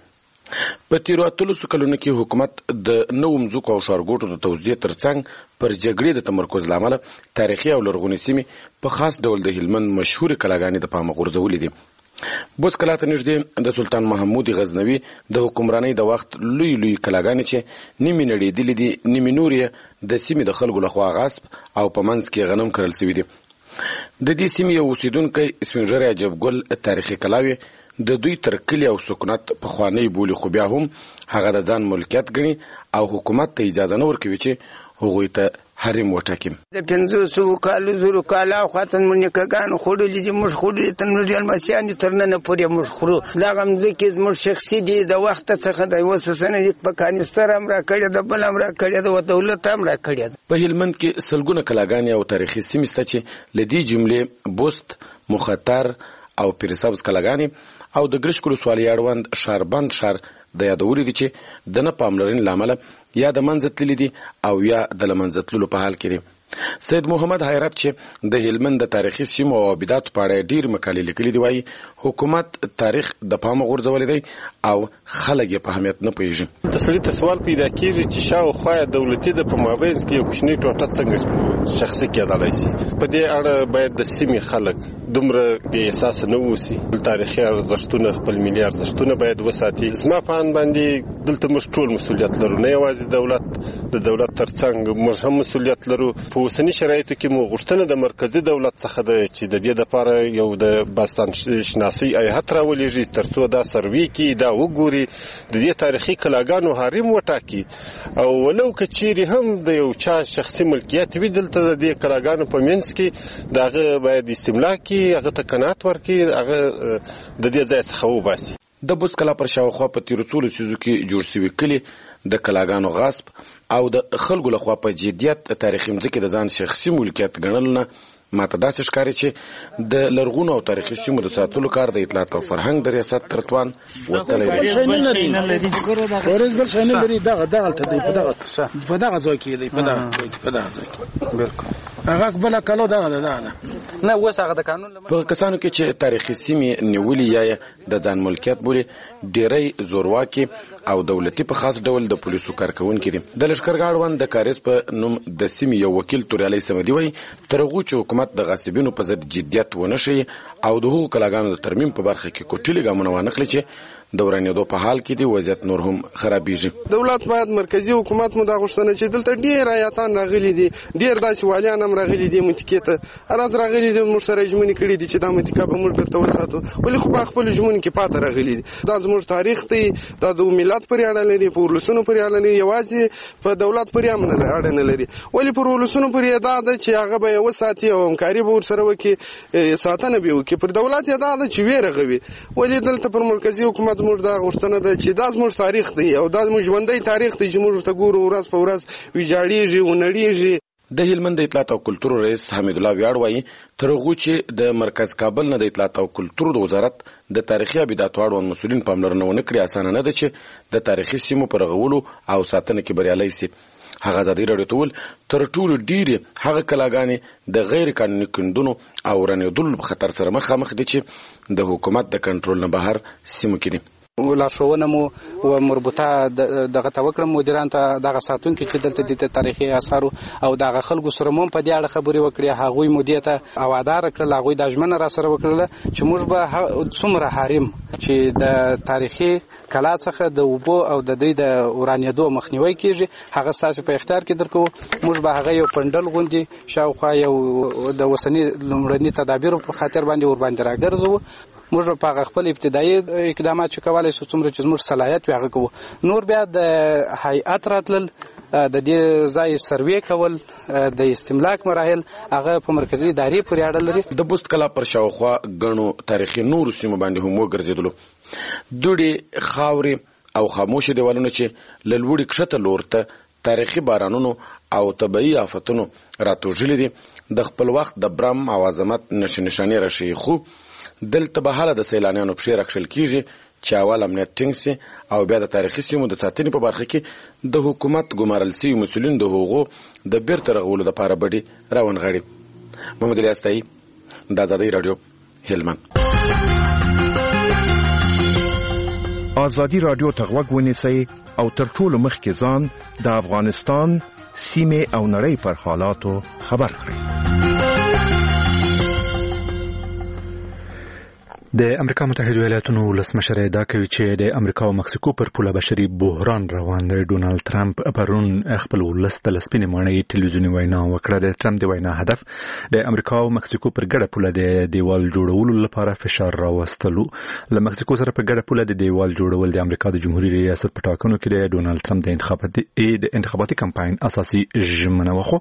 په تیرو اتلسو کلونو کې حکومت د نوو مځکو او ښارګوټو د توزیع ترڅنګ پر جګړې د تمرکز له امله تاریخي او لرغونې سیمې په خاص ډول د هلمند مشهورې کلاګانې د پامه غورځولې دي. بوس کلا ته نږدې د سلطان محمود غزنوي د حکمرانۍ د وخت لوی لوی کلاګانې چې نیمې نړېدلې دي نیمې نور یې د سیمې د خلکو لخوا غصب او په منځ کې غنم کرل شوي دي. د دې سیمې یو اوسېدونکی سپین ږیری عجب ګل تاریخي کلاوي د دوی تر کلي او سکونت پخوانی بولي خو بیا هم هغه د ځان ملکیت ګڼي او حکومت ته اجازه نه ورکوي چې هغوی ته حریم وټاکي. د پنځه سوه کالو زرو کاله خاطن مونږ کګانو خوړلې دي موږ خوړلې تر نړۍ المسیان تر نن پورې موږ خورو دغه مځکې زموږ شخصي دي د وخت څخه د یو سنه یک په کانستر هم را کړی د بل هم را کړی د دولت هم را کړی. په هلمند کې سلګونه کلاګانې او تاریخي سیمې شته چې له دې جملې بست مخطر او پیرسبز کلاګانې او د ګرشک ولسوالۍ اړوند ښاربند ښار د یادولې دي چې د نه پاملرنې له امله یا د منځه تللي دي او یا د له منځه تللو په حال کې دي. سید محمد حیرت چې د هلمند د تاریخي سیمو او آباداتو په اړه ډېر مقالې لیکلي دي وایي حکومت تاریخ د پامه غورځولی دی او خلک یې په اهمیت نه پوهېږي. د سړي ته سوال پیدا کېږي چې شاوخوا دولتي د په مابینځ کې یو کوچنۍ ټوټه څنګه شخصي کېدلی شي. په دې اړه باید د سیمې خلک دومره بې احساسه نه اوسي. تاریخي ارزښتونه خپل ملي ارزښتونه باید وساتي. زما په اند باندې دلته موږ ټول مسؤلیت لرو نه یوازې دولت د دولت ترڅنګ موږ هم مسؤلیت لرو. په اوسني شرایطو کې مو غوښتنه د مرکزي دولت څخه ده چې د دې دپاره یو د باستان شناسۍ هیات راولېږي تر څو دا سروې کړي دا وګوري د دې تاریخي کلاګانو حریم وټاکي او ولو که چیرې هم د یو چا شخصي ملکیت وي دلته د دې کلاګانو په منځ کې د هغه باید استملا کړي هغه ته قناعت ورکړي هغه د دې ځای څخه وباسي. د بوس کلا پر شاوخوا په تیرو څو لسیزو کې جوړ شوي کلي د کلاګانو غصب او د خلکو لخوا په جدیت تاریخي مځکې د ځان شخصي ملکیت ګڼل نه ماته داسې ښکاري چې د لرغونو او تاریخي سیمو د ساتلو کار د اطلاعات او فرهنګ د ریاست تر توان وتلی دی. ورځ بل شی نه لري دغه دغلته دی په دغه په دغه ځای کې دی په دغه ځای کې په دغه ځای کې بالکل هغه بله کلو دغه ده دغه ده نه اوس هغه د قانون په کسانو کې چې تاریخي سیمې نیولي یا د ځان ملکیت بولي ډېری زورواکي او دولتي په خاص ډول د پولیسو کارکوونکي دي. د لښکرګاه اړوند د کاریز په نوم د سیمې یو وکیل توریالی صمدي وایي تر هغو چې حکومت د غاصبینو په ضد جدیت ونه ښیي او د هغو کلاګانو د ترمیم په برخه کې کوټلي ګامونه وانخلي چې د ورانېدو په حال کې دی وضعیت نور هم خرابېږي. دولت باید مرکزي حکومت مو دا غوښتنه چې دلته ډېر ایاتان راغلي دي ډېر داسې والیان هم راغلي دي منطقې ته هراز راغلي دي موږ سره ژمنې کړي دي چې دا منطقه به موږ بېرته وساتو ولې خو په خپلو ژمنو کې پاته راغلي دي. دا زموږ تاریخ دی دا د ملت پورې اړه لري په ولسونو پورې اړه لري یوازې په دولت پورې هم اړه نه لري ولې پر ولسونو پورې دا ده چې هغه به یې وساتي او همکاري به ورسره وکړي ساتنه به یې وکړي. پر دولت یې دا ده چې ویې رغوي ولې دلته پر مرکزي حکومت موږ دا غوښتنه ده چې دا زموږ تاریخ دی او دا زموږ ژوندی تاریخ دی چې موږ ورته ګورو ورځ په ورځ ویجاړېږي ونړېږي. د هلمند د اطلاعات او کلتور رئیس حمید الله ویاړ وایي تر هغو چې د مرکز کابل نه د اطلاعات او کلتور د وزارت د تاریخي ابداتو اړوند مسؤلین پاملرنه ونه کړي اسانه نه ده چې د تاریخي سیمو په رغولو او ساتنه کې بریالی سي. هغه ازادي راډیو ته وویل تر ټولو ډېرې هغه کلاګانې د غیر قانوني کیندنو او ورانېدلو په خطر سره مخامخ دي چې د حکومت د کنټرول نه بهر سیمو کې دي. لارښوونه مو و مربوطه دغه ته وکړم مدیران ته دغه ساتونکي چې دلته د تاریخي آثارو او دغه خلکو سره مو په دې اړه خبرې وکړې هغوی مودې ته اوادار کړل هغوی د ژمنه را سره وکړله چې موږ به څومره حریم چې د تاریخي کلا څخه د اوبو او د دوی د ورانېدو مخنیوي کیږي هغه ستاسو په اختیار کې درکو. موږ به هغه یو پنډل غوندي شاوخوا یو د اوسني لومړني تدابیرو په خاطر باندې ور باندې راګرځو. موږ په هغه خپل ابتدایي اقدامات چې کولای شو څومره چې موږ صلاحیت وي هغه کوو. نور بیا د هیئت راتلل د دې ځای سروې کول د استملاک مراحل هغه په مرکزی ادارې پورې اړه لري. د بست کلا پر شاوخوا غنو تاریخي نور سیمه باندې هم وګرځیدلو. دوړي خاوري او خاموش دیوالونه چې للوړي کښته لورته تاریخي بارانونو او طبيعي آفتونو راتوجلي دي د خپل وخت د برم او عظمت نشه نشانه راشي. خو دلته به حاله د سیلانیانو په شیر اکشل کیږي چې اول امنیت ټینګ سي او بیا د تاریخي سیمو د ساتنې په برخه کې د حکومت ګمارل سي مسولین د حقوقو د بیرته رغولو لپاره بډي راون غړي. محمد علي استای د آزادۍ رادیو هلمند. آزادی رادیو ته غوږ ونیسئ او تر ټولو مخکې ځان د افغانستان سیمه او نړۍ پر حالاتو خبر کړئ. د امریکا متحده ایالاتونو ولسمشر ادعا کوي چې د امریکا او مکسیکو پر پوله بشري بحران روان دی. ډونالد ترامپ پرون خپل ولس ته لسپینې ماڼۍ ټلویزیوني وینا وکړه. د ترامپ د وینا هدف د امریکا او مکسیکو پر ګډه پوله د دیوال جوړولو لپاره فشار راوستلو. له مکسیکو سره په ګډه پوله د دیوال جوړول د امریکا د جمهوریت ریاست په ټاکنو کې د ډونالد ترامپ د انتخاباتي د انتخاباتي کمپاین اساسي ژمنه وخو.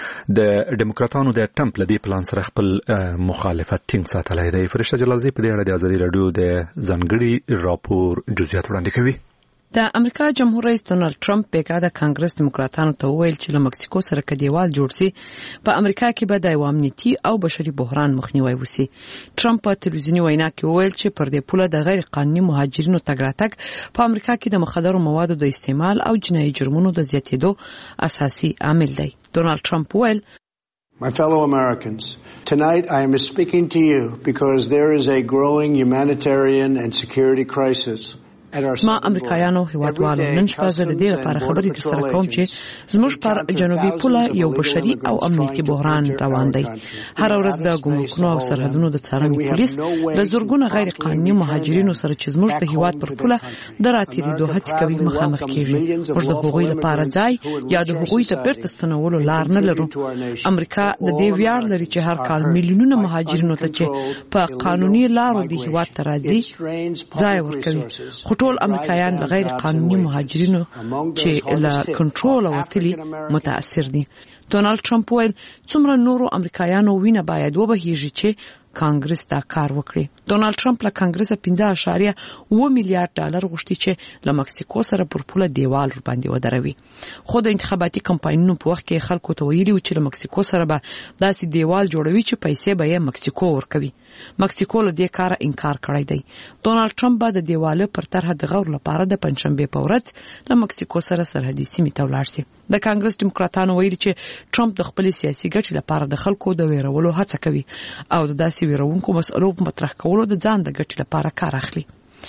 د ډیموکراتانو د ټرمپ لدی پلان سره خپل مخالفت ټینګ ساتلی دی. فرشته جلالزی په د آزادۍ رادیو د ځانګړي راپور جزئیات وړاندې کوي. د امریکا جمهور رئیس ډونالد ترامپ پیګه د کانګرس دیموکراتانو ته وویل چې له مکسیکو سره کې دیوال جوړ سي په امریکا کې به د امنیتي او بشري بحران مخنیوي وسی. ترامپ په تلویزیوني وینا کې وویل چې پر دې پوله د غیر قانوني مهاجرینو تګ راتګ په امریکا کې د مخدرو موادو د استعمال او جنایي جرمونو د زیاتېدو اساسي عامل دی. ډونالد ترامپ وویل My fellow Americans, tonight I am speaking to you because there is a growing humanitarian and security crisis. ما امریکایانو هیوادوالو نن شپه زه د دې لپاره خبرې در سره کوم چې زموږ پر جنوبي پوله یو بشري او امنیتي بحران روان دی. هر ورځ د ګمرکونو او سرحدونو د څارنې پولیس د زورګونو غیر قانوني مهاجرینو سره چې زموږ د هیواد پر پوله د راتېرېدو هڅې کوي مخامخ کیږي. موږ د هغوی لپاره ځای یا د هغوی ته بیرته ستنولو لار نه لرو. امریکا د دې ویاړ لري چې هر کال میلیونونه مهاجرینو ته چې په قانوني لارو د هیواد ته راځي ځای ورکوي. ټول امریکایان له غیر قانوني مهاجرینو چې له کنټرول وتلي متاثر دي. ډونالد ترامپ ویل څومره نورو امریکایانو وینه باید وبهیږي چې کانګرس دا کار وکړي. ډونالد ترامپ له کانګرس پنځه اعشاریه اووه میلیارډ ډالر غوښتي چې له مکسیکو سره پر پوله دیوال ور باندې ودروي. خو د انتخاباتي کمپاینونو په وخت کې خلکو ته ویلي و چې له مکسیکو سره به داسې دیوال جوړوي چې پیسې به یې مکسیکو ورکوي. مکسیکو له دې کار انکار کړی دی. ډونالد ترامپ به د دیواله پر طرح د غور لپاره د پنځشنبه په ورځ له مکسیکو سره سرحدي سیمې ته ولاړ شي. د کانګرس دیموکراتانو ویلي چې ترامپ د خپل سیاسي ګټې لپاره د خلکو د ویرولو هڅه کوي او د داسې ویرونکو مسئلو په مطرح کولو د ځان د ګټې لپاره کار اخلي.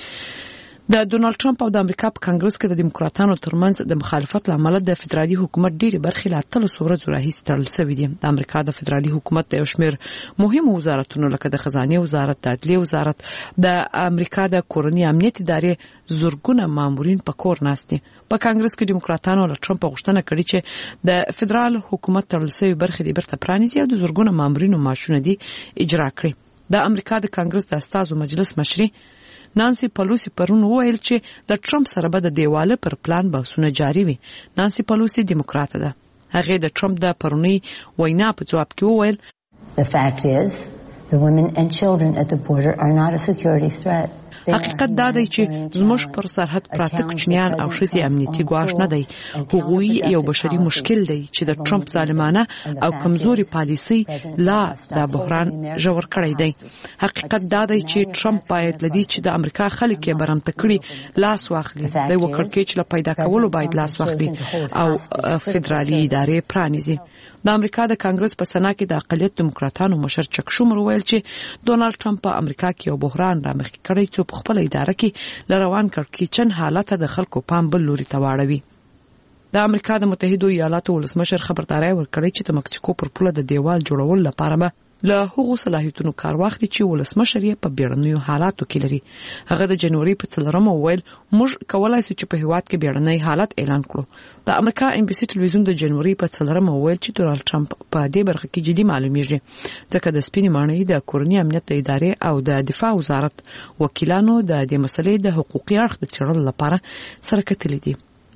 د ډونالد ترامپ او د امریکا په کانګرس کې د دیموکراتانو ترمنځ د مخالفت لامل د فدرالي حکومت ډېری برخې لا تل سورج راهیس تړل شوې دي. د امریکا د فدرالي حکومت د شمیر مهم وزارتونو لکه د خزانه وزارت، د عدلیې وزارت، د امریکا د کورنۍ امنیت ادارې زورګونه مامورین په کور ناستي. په کانګرس کې دیموکراتانو له ترامپ غوښتنه کړې چې د فدرال حکومت تړل شوی برخې د بیرته پرانیزي او د زورګونه مامورینو معاشونه دي اجرا کړي. د امریکا د کانګرس د استازو مجلس مشري نانسی پلوسی پرون وویل چې د ترامپ سره به د دیواله پر پلان بحثونه جاری وي. نانسی پلوسی دیموکراټ ده. هغه د ترامپ د پرونی وینا په جواب کې وویل The fact is the women and children at the border are not a security threat. حقیقت دا دی چې زموږ پر سرحد پراته کوچنیان او ښځې امنیتي ګواښ نه دی. هغوی یو بشري مشکل دی چې د ترامپ ظالمانه او کمزوري پالیسي لا دا بحران ژور کړی دی. حقیقت دا دی چې ترامپ باید لدی چې د امریکا خلک یې برمته کړي لاس واخلي. د یو کړکېچ له پیدا کولو باید لاس واخلي او فدرالي ادارې پرانیزي. د امریکا د کانګرس په سنا کې د اقلیت دیموکراتانو مشر چک شومر ویل چې ډونالد ترامپ په امریکا کې یو بحران رامخکې کړی چې په خپل اداره کې لروان کړکېچن حالت د خلکو پام بل لوري ته واړوي. د امریکا د متحده ایالاتو ولسمشر خبرداري ورکړی چې د مکسیکو پر پوله د دیوال جوړول لپاره به له هغو صلاحیتونو کار واخلي چې ولسمشر یې په بیړنیو حالاتو کې لري. هغه د جنوري په څلورمه وویل موږ کولای شو چې په هیواد کې بیړنی حالت اعلان کړو. د امریکا ام بي سي ټلویزیون د جنوري په څلورمه وویل چې ډونالد ترامپ په دې برخه کې جدي معلومیږي ځکه د سپینې ماڼۍ د کورنۍ امنیت ادارې او د دفاع وزارت وکیلانو د دې مسلې د حقوقي اړخ د څېړلو لپاره سره کتلي دي.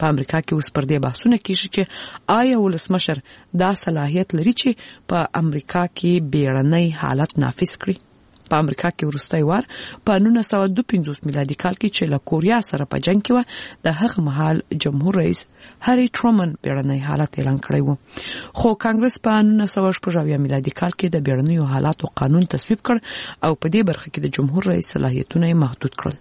په امریکا کې اوس پر دې بحثونه کیږي چې آیا ولسمشر دا صلاحیت لري چې په امریکا کې بیړنی حالت نافذ کړي. په امریکا کې وروستی وار په نولس سوه دوه پنځوس میلادي کال کې چې له کوریا سره په جنگ کې و د هغه مهال جمهور رئیس هری ټرومن بیړنی حالت اعلان کړی و، خو کانګرس په نولس سوه شپږ اویا میلادي کال کې د بیړنیو حالاتو قانون تصویب کړ او په دې برخه کې د جمهور رئیس صلاحیتونه یې محدود کړل.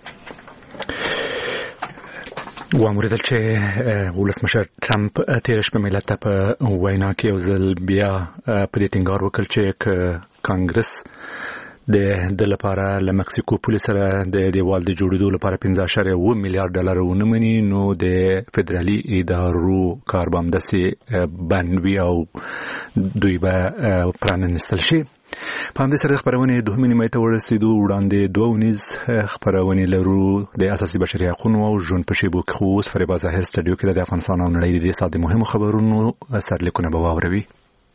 واموریدل چې ولسمشر ټرمپ تیر شپه ملت ته په وینا کې یو ځل بیا په دې ټینګار وکړ چې کانګرس د د لپاره له مکسیکو پولیس سره د دیوال د جوړېدو لپاره پنځه اعشاریه اوه میلیارډ ډالر ونه مني نو د فدرالي ادارو کار به همداسې بند وي او دوی به پرانستل شي. په همدې سره د خپرونې دوهمې نیمایي ته ورسېدو. وړاندې دوه اونیز خپرونې لرو د اساسي بشري حقونو او ژوند په شیبو کې، خو اوس فریبا ظاهر سټډیو کې د افغانستان او نړۍ د دې ساعت د مهمو خبرونو سرلیکونه به واوروي.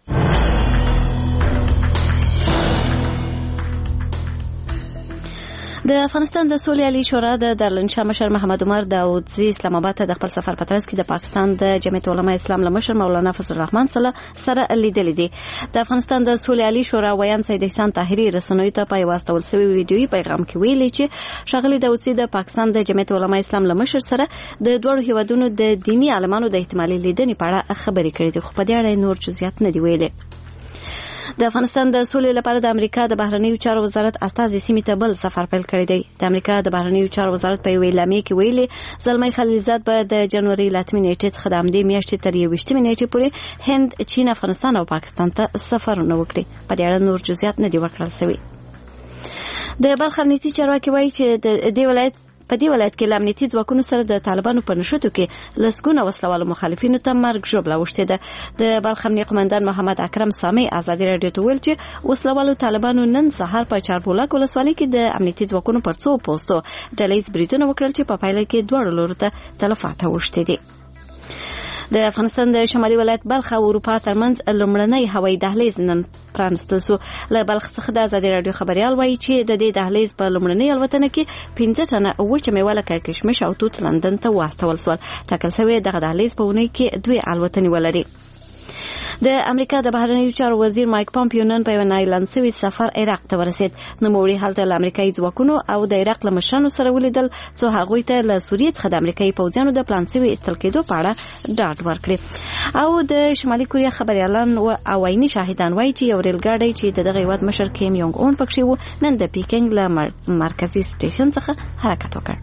د افغانستان د سولې عالی شورا د دارالانشا مشر محمد عمر داودزي اسلام آباد ته د خپل سفر په ترڅ کې د پاکستان د جمعیت علماء اسلام له مشر مولانا فضل الرحمن سره سره لیدل دي. د افغانستان د سولې عالی شورا ویان سید احسان طاهری رسنوي ته په واستول شوی ویډیويي پیغام کې ویلي چې شاغلي داودزي د پاکستان د جمعیت علماء اسلام له مشر سره د دوه هیوادونو د دینی عالمانو د احتمالي لیدنې په اړه خبرې کړې دي، خو په دې اړه نور جزئیات نه دی ویلي. د افغانستان د سولې لپاره د امریکا د بهرنیو چارو وزارت استازي سیمې ته بل سفر پیل کړی دی. د امریکا د بهرنیو چارو وزارت په اعلامیه کې ویلي زلمی خلیلزاد به د جنوري لاتمې نیټې څخه د همدې میاشتې تر یوویشتمې نیټې پورې هند، چین، افغانستان او پاکستان ته سفرونه وکړي. په دې اړه نور جزئیات نه دي ورکړل شوي. د بلخ امنیتي چارواکي وایي چې د دې ولایت په دې ولایت کې امنیتي ځواکونو سره د طالبانو په نشټو کې لسګونه وسلوالو مخالفینو ته مرګ ژوبله اوښتې ده. د بلخ امنیه قومندان محمد اکرم سامي ازادي رادیو ته ویل چې وسلوالو طالبانو نن سهار په چاربولاک ولسوالۍ کې د امنیتي ځواکونو پر څو پوسټو ډلهییز بریدونه وکړل چې په پایله کې دواړو لورو ته تلفات اوښتې دي. د افغانستان د شمالي ولایت بلخ او اروپا ترمنځ لومړنی هوایي دهلیز نن پرانستل شو. له بلخ څخه د ازادي رادیو خبريال وایي چې د دې دهلیز په لومړنۍ الوتنه کې پنځه ټنه وچه میوه لکه کشمش او توت لندن ته واستول شول. ټاکل شوی دغه دهلیز په اونۍ کې دوه الوتنې ولري. د امریکا د بهرنیو چارو وزیر مایک پامپیو نن په یو اعلان شوی سفر عراق ته ورسید. نوموړي هلته له امریکایي ځواکونو او د عراق له مشرانو سره ولیدل څو هغوی ته له سوریې څخه د امریکایي پوځیانو د پلان شوي ایستل کېدو په اړه ډاډ ورکړي. او د شمالي کوریا خبريالان او عیني شاهدان وایي چې یو ریل ګاډی چې د دغه هیواد مشر کیم یونګ اون پکښې و نن د پیکینګ له مرکزي سټیشن څخه حرکت وکړ.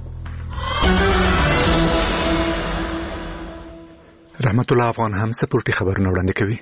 رحمت الله افغان هم سپورټي خبرونه وړاندې کوي.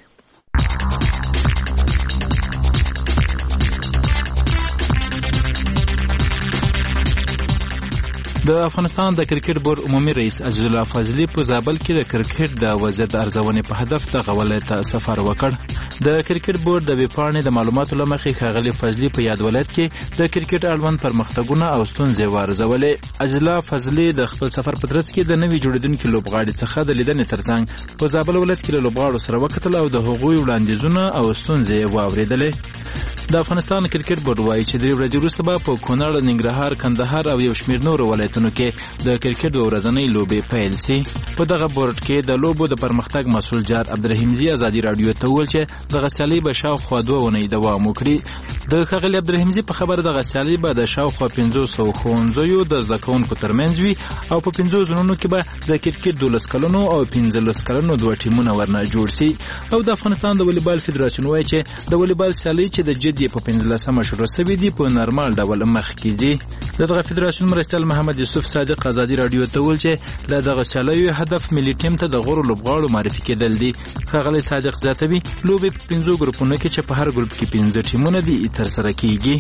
د افغانستان د کرکټ بورډ عمومي رئیس عزیز الله فاضلی په زابل کې د کرکټ د وضعیت ارزونې په هدف دغه ولایت ته سفر وکړ. د کرکټ بورډ د ویبپاڼې د معلوماتو له مخې ښاغلي فاضلی په یاد ولایت کې د کرکټ اړوند پرمختګونه او ستونزې وارزولې. عزیز الله فاضلی د خپل سفر په ترڅ کې د نوي جوړېدونکي لوبغاړي څخه د لیدنې ترڅنګ په زابل ولایت کې له لوبغاړو سره وکتل او د هغوی وړاندیزونه او ستونزې واورېدلې. د افغانستان کرکټ بورډ وایي چې درې ورځې وروسته به په کونړ، ننګرهار، کندهار او یو شمېر نورو ولایتونو کې د کرکټ د ورځنۍ لوبې پیل شي. په دغه بورډ کې د لوبو د پرمختګ مسؤل جار عبدالرحیمزي ازادي رادیو ته وویل چې دغه سیالۍ به شاوخوا دوه اونۍ دوام وکړي. د ښاغلي عبدالرحیمزي په خبره دغه سیالۍ به د شاوخوا پنځو سوو ښوونځیو د زده کوونکو ترمنځ وي او په پنځو زونونو کې به د کرکټ دولس کلنو او پنځلس کلنو دوه ټیمونه ورنه جوړ شي. او د افغانستان د والیبال فدراسیون وایي چې د والیبال سیالۍ چې د جدي په پنځلسمه شروع شوې دي په نارمال ډول مخکې ځي. د دغه فدراسیون مرستیال محمد یوسف صادق ازادي رادیو ته وویل چې له دغه سیالیو هدف ملي ټیم ته د غوره لوبغاړو معرفي کېدل دي. ښاغلی صادق زیاتوي لوبې په پنځو ګروپونو کې چې په هر ګروپ کې پنځه ټیمونه دي ترسره کېږي.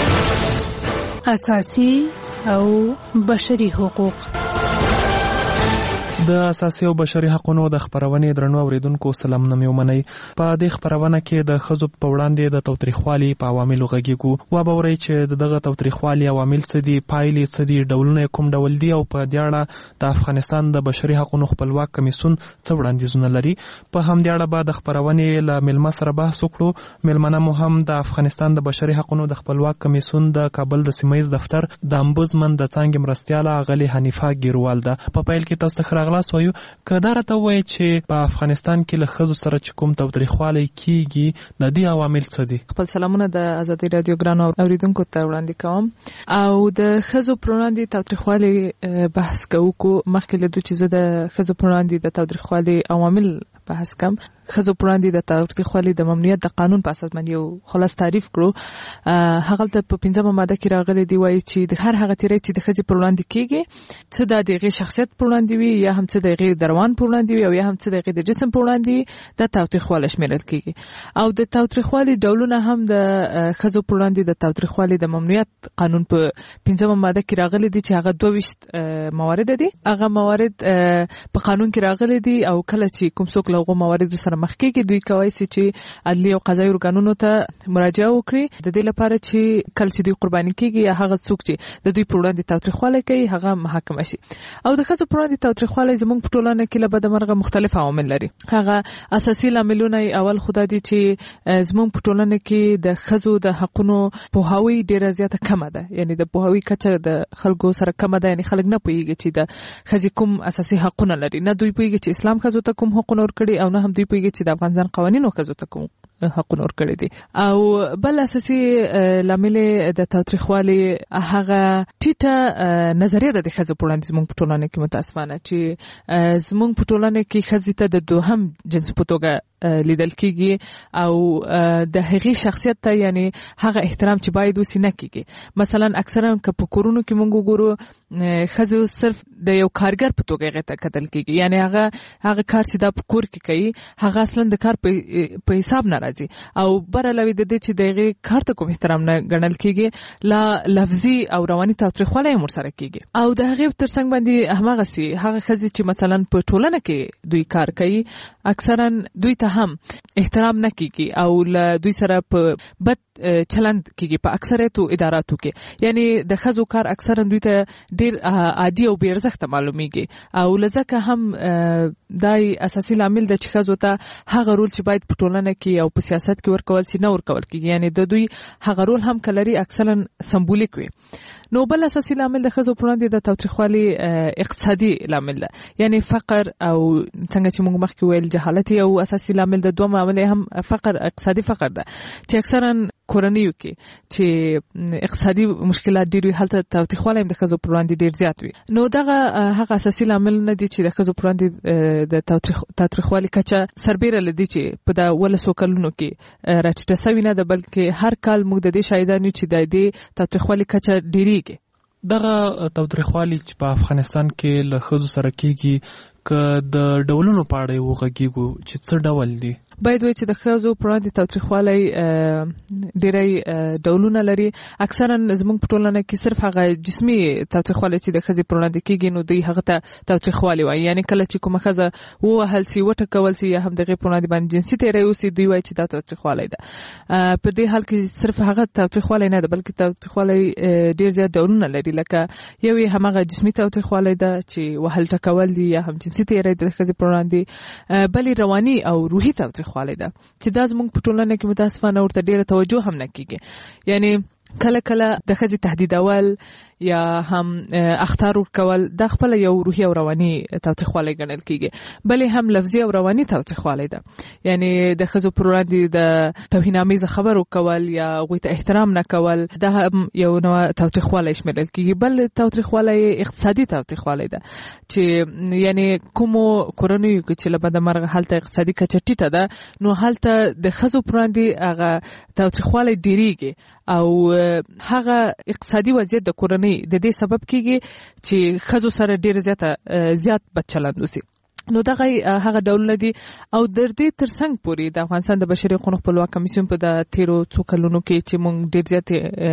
اساسي او بشري حقوق. د اساسي او بشري حقوقو د خبرونې درنو اوریدونکو سلام نمو منی په دې خبرونه کې د ښځو په وړاندې د توتریخوالي په عواملو غږیږو و به وري چې دغه توتریخوالي عوامل څه دي پایلې څه دي ډولونه کوم ډول دي او په دې اړه د افغانستان د بشري حقوقو خپلواک کمیسیون څه وړاندیزونه لري په همدې اړه به د خبرونې له ملما سره بحث وکړو. ملمنه مو هم د افغانستان د بشري حقوقو د خپلواک کمیسیون د کابل د سیمایي دفتر د امبوزمن د څنګه مرستياله غلي حنیفه ګیروال ده. په پایل کې تاسو ته راغلاس وایو کدار ته وایي چې په افغانستان کې له ښځو سره چې کوم توتریخوالي کیږي د دې عوامل څه دي؟ خپل سلامونه د ازادي رادیو ګرانو اوریدونکو ته وړاندې کوم او د ښځو پر وړاندې توتریخوالي بحث کوو. مخکې له دوی چې زه د ښځو پر وړاندې د توتریخوالي عوامل بحث کوم ښځو پر وړاندې د توتریخوالي د ممنوعیت د قانون په اساس باندې یو خلاص تعریف کړو. هغه ته په پنځمه ماده کې راغلي دی وایي چې د هر هغه تیری چې د ښځې پر وړاندې کیږي څه د هغې شخصیت پر وړاندې وي یا هم څه د هغې دروان پر وړاندې وي او یا هم څه د هغې د جسم پر وړاندې د تاوتریخوالی شمیرل کیږي. او د تاوتریخوالي ډولونه هم د ښځو پر وړاندې د تاوتریخوالي د ممنوعیت قانون په پنځمه ماده کې راغلي دي چې هغه دوه ویشت موارد دي. هغه موارد په قانون کې راغلي دي او کله چې کوم څوک له هغو مواردو سره مخ کیږي دوی کولی شي چې عدلي او قضایي ارګانونو ته مراجعه وکړي د دې لپاره چې کله چې دوی قرباني کیږي یا هغه څوک چې د دوی پر وړاندې تاوتریخوالی کوي هغه محاکمه شي. او د ښځو پر وړاندې تاوتریخوالی زموږ په ټولنه کې له بدمرغه مختلف عوامل لري. هغه اساسي لاملونه اول خو دا دي چې زموږ په ټولنه کې د ښځو د حقونو پوهاوی ډیره زیاته کمه ده. یعنی د پوهاوی کچه د خلکو سره کمه ده. یعنی خلک نه پوهیږي چې د ښځې کوم اساسي حقونه لري. نه دوی پوهیږي چې اسلام ښځو ته کوم حقونه ورکړي او نه هم دوی پوهیږي چې د افغانستان قوانینو ښځو ته کوم حقونه ورکړي دي. او بل اساسي لامل د تاوتریخوالي هغه ټیټه نظریه ده د ښځو په وړاندې زموږ په ټولنه کې متاسفانه چې زموږ په ټولنه کې ښځې ته د دوهم جنس په توګه لیدل کیږي او د هغې شخصیت ته یعنی هغه احترام چې باید وسی نه کیږي. مثلا اکثرا که په کورونو کې مونږ وګورو ښځو صرف د یو کارګر په توګه هغې ته کتل کیږي. یعنی هغه هغه کار چې دا په کور کې کوي هغه اصلا د کار په حساب نه راځي او بر علاوه د دې چې د هغې کار ته کوم احترام نه ګڼل کیږي لا لفظي او رواني تاوتریخوالی هم ورسره کیږي. او د هغې تر څنګ باندې هماغسې هغه ښځې چې مثلا په ټولنه کې دوی کار کوي اکثرا دوی ته هم احترام نه کیږي او له دوی سره په بد چلند کیږي په اکثریتو اداراتو کې. یعنی د ښځو کار اکثرا دوی ته ډیر عادي او بې ارزښته معلومیږي او لځکه هم دای اساسي لامل د چې ښځو ته هغه رول چې باید په ټولنه کې او په سیاست کې ورکول شي نه ورکول کیږي. یعنی د دوی هغه رول هم کلري اکثرا سمبولیک وي. نو بل اساسي لامل د ښځو پر وړاندې د تاوتریخوالي اقتصادي لامل ده. یعنی فقر او څنګه چې موږ مخکې ویل جهالت او اساسي لامل د دوه معاملې هم فقر اقتصادي فقر ده چې اکثرا کورنیو کې چې اقتصادي مشکلات ډیر وي هلته تاوتریخوالی هم د ښځو پر وړاندې ډیر زیات وي. نو دغه هغه اساسي لامل نه دي چې د ښځو پر وړاندې د تاوتریخوالي کچه سربیره لدی چې په د ولسو کلونو کې راټیټه سوې نه ده بلکې هر کال موږ د دې شاهدان یو چې د دې تاوتریخوالي کچه ډیریږي. دغه تاوتریخوالي چې په افغانستان کې له ښځو سره کیږي که د ډولونو په اړه وغږیږو چې څه ډول دي؟ باید وایي چې د ښځو پر وړاندې تاوتریخوالی ډېری ډولونه لري. اکثرا زموږ په ټولنه کې صرف هغه جسمي تاوتریخوالی چې د ښځې پر وړاندې کیږي نو دوی هغه ته تاوتریخوالی وایي. یعنی کله چې کومه ښځه ووهل سي وټکول سي یا هم د هغې پر وړاندې باندې جنسي تیری وسي دوی وایي چې دا تاوتریخوالی ده. په دې حال کې صرف هغه تاوتریخوالی نه ده بلکې تاوتریخوالی ډېر زیات ډولونه لري. لکه یو یې هماغه جسمي تاوتریخوالی ده چې وهل ټکول دي یا هم جنسي تیری د ښځې پر وړاندې. بل رواني او روحي تاوتریخوالی ده چې دا زموږ په ټولنه کې متاسفانه ورته ډیره توجه هم نه کیږي. یعنی کله کله د ښځې تهدیدول یا هم اخطار ورکول دا خپل یو روحي او رواني تاوتریخوالی ګڼل کیږي. بلې هم لفظي او رواني تاوتریخوالی ده. یعنی د ښځو پر وړاندې د توهینامیزه خبر ورکول یا هغوی ته احترام نه کول دا هم یو نوع تاوتریخوالی شمیرل کیږي. بل تاوتریخوالی اقتصادي تاوتریخوالی ده چې یعنی کومو کورنیو کې چې له بده مرغه هلته اقتصادي کچه ټیټه ده نو هلته د ښځو پر وړاندې هغه تاوتریخوالی ډیریږي او هغه اقتصادي وضعیت د کورنۍ د دې سبب کیږي چې ښځو سره ډیر زیاته زیات بد چلند وسي. نو دغه هغه ډولونه دي او در دې تر څنګ پورې د افغانستان د بشري حقوقو خپلواک کمیسیون په د تیرو څو کلونو کې چې موږ ډیر زیات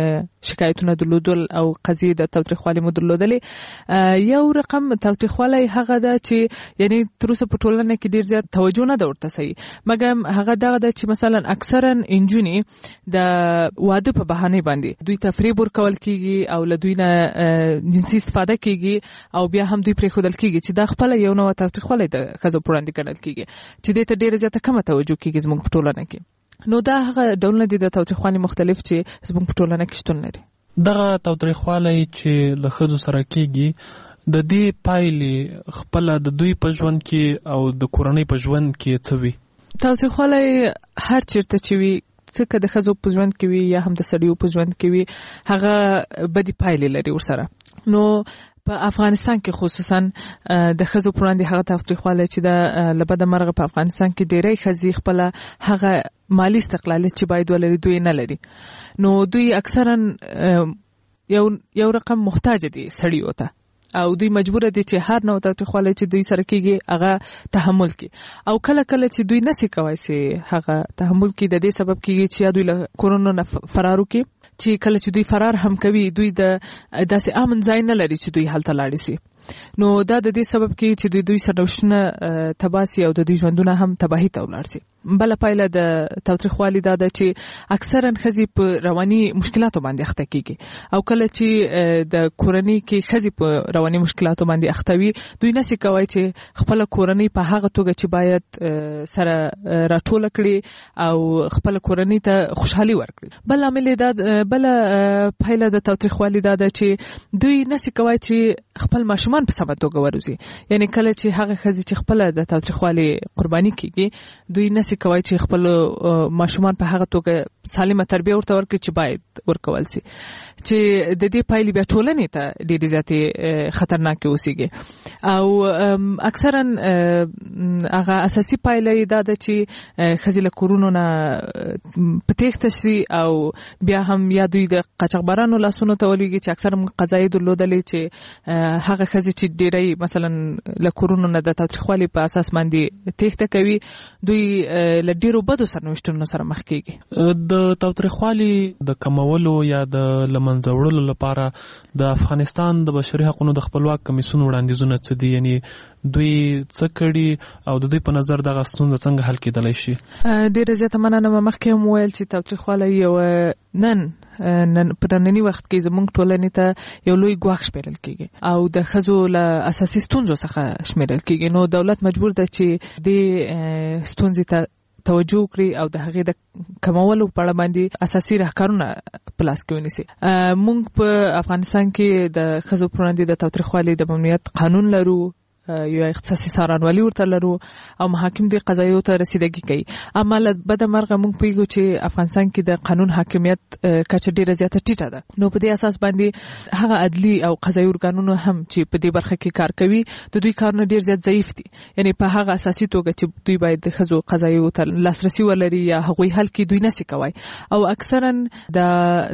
شکایتونه درلودل او قضیه د تاوتریخوالي مو درلودلې. یو رقم تاوتریخوالی هغه ده چې یعنی تر اوسه په ټولنه کې ډیر زیات توجه نه ده ورته صحیح، مګر هغه دغه ده چې مثلا اکثرا انجونی د واده په بهانه باندې دوی تفریب ورکول کیږي او له دوی نه جنسي استفاده کیږي او بیا هم دوی پرې خودل کیږي چې دا خپل یو نوع تاوتریخوالی د ښځو په وړاندې ګڼل کیږي چې دې ته ډیره زیاته کمه توجه کیږي زموږ په ټولنه کې. نو دا هغه ډولونه دي د تاوتریخوالي مختلف چې زموږ په ټولنه کې شتون لري. دغه تاوتریخوالی چې له ښځو سره کیږي د دې پایلې خپل د دوی په ژوند کې او د کورنۍ په ژوند کې څه وي؟ تاوتریخوالی هر چیرته چې وي، څه د ښځو په ژوند کې وي یا هم د سړیو په ژوند کې وي، هغه بدې پایلې لري ورسره. نو په افغانستان کې خصوصا د ښځو پر وړاندې هغه تاوتریخوالی چې د له بده مرغه په افغانستان کې ډېری ښځې خپله هغه مالي استقلالیت چې باید ولري دوی نه لري. نو دوی اکثرا یو یو رقم محتاج دي سړیو ته او دوی مجبور دي چې هر نوع تاوتریخوالی چې دوی سره کېږي هغه تحمل کړي. او کله کله چې دوی نسي کوای سي هغه تحمل کړي، د دې سبب کېږي چې یا دوی له کورونو نه فرار وکړي، چې کله چې دوی فرار هم کوي دوی د داسې امن ځای نه لري چې دوی هلته لاړ شي. نو دا د دې سبب کېږي چې دوی دوی سرنوشتونه تباه سي او د دوی ژوندونه هم تباهي ته ولاړ سي. بله پایله د تاوتریخوالي دا ده چې اکثرا ښځې په رواني مشکلاتو باندې اخته کېږي او کله چې د کورنۍ کې ښځې په رواني مشکلاتو باندې اخته وي، دوی نسي کوای چې خپله کورنۍ په هغه توګه چې باید سره راټوله کړي او خپله کورنۍ ته خوشحالي ورکړي. بل عامل دا بله پایله د تاوتریخوالي دا ده چې دوی نسي کوای چې خپل ماشومان په سمه توګه وروزي. یعنی کله چې هغه ښځې چې خپله د تاوتریخوالي قرباني کېږي، دوی نسي کوای چې خپل ماشومان په هغه توګه سالمه تربیه ورته ورکړي چې باید ورکول سي، چې د دې پایلې بیا ټولنې ته ډېرې زیاتې خطرناکې اوسېږي. او اکثرا هغه اساسي پایله یې دا ده چې ښځې له کورونو نه په تېښته شي او بیا هم یا دوی د قاچاقبرانو لاسونو ته ولوېږي چې اکثرا موږ قضایې درلودلې چې هغه ښځې چې ډېری مثلا له کورونو نه د تاوتریخوالي په اساس باندې تېښته کوي، دوی له ډېرو بدو سرنوشتونو سره مخ کېږي. د تاوتریخوالي د کمولو یا د منځه وړلو لپاره د افغانستان د بشري حقوقو د خپلواک کمیسیون وړاندیزونه څه دي؟ یعنی دوی څه کړي او د دوی په نظر دغه ستونزه څنګه حل کېدلی شي؟ ډېره زیاته مننه. مخکې هم وویل چې تاوتریخوالی یو نن نن په ننني وخت کې زموږ ټولنې ته یو لوی ګواښ شمیرل کېږي او د ښځو له اساسي ستونزو څخه شمیرل کېږي. نو دولت مجبور ده چې دې ستونزې ته توجه وکړي او د هغې د کمولو په اړه باندې اساسي راهکارونه په لاس کې ونیسي. موږ په افغانستان کې د ښځو پر وړاندې د تاوتریخوالي د ممنوعیت قانون لرو، یو اختصاصي څارنوالي ورته لرو او محاکم دې قضایو ته رسیدګي کوي. اما له بده مرغه موږ پوهېږو چې افغانستان کې د قانون حاکمیت کچه ډېره زیاته ټیټه ده. نو په دې اساس باندې هغه عدلي او قضایي ارګانونه هم چې په دې برخه کې کار کوي، د دوی کارونه ډېر زیات ضعیف دي. یعنی په هغه اساسي توګه چې دوی باید د ښځو قضایو ته لاسرسي ولري یا هغوی حل کړي، دوی نسي کوای. او اکثرا د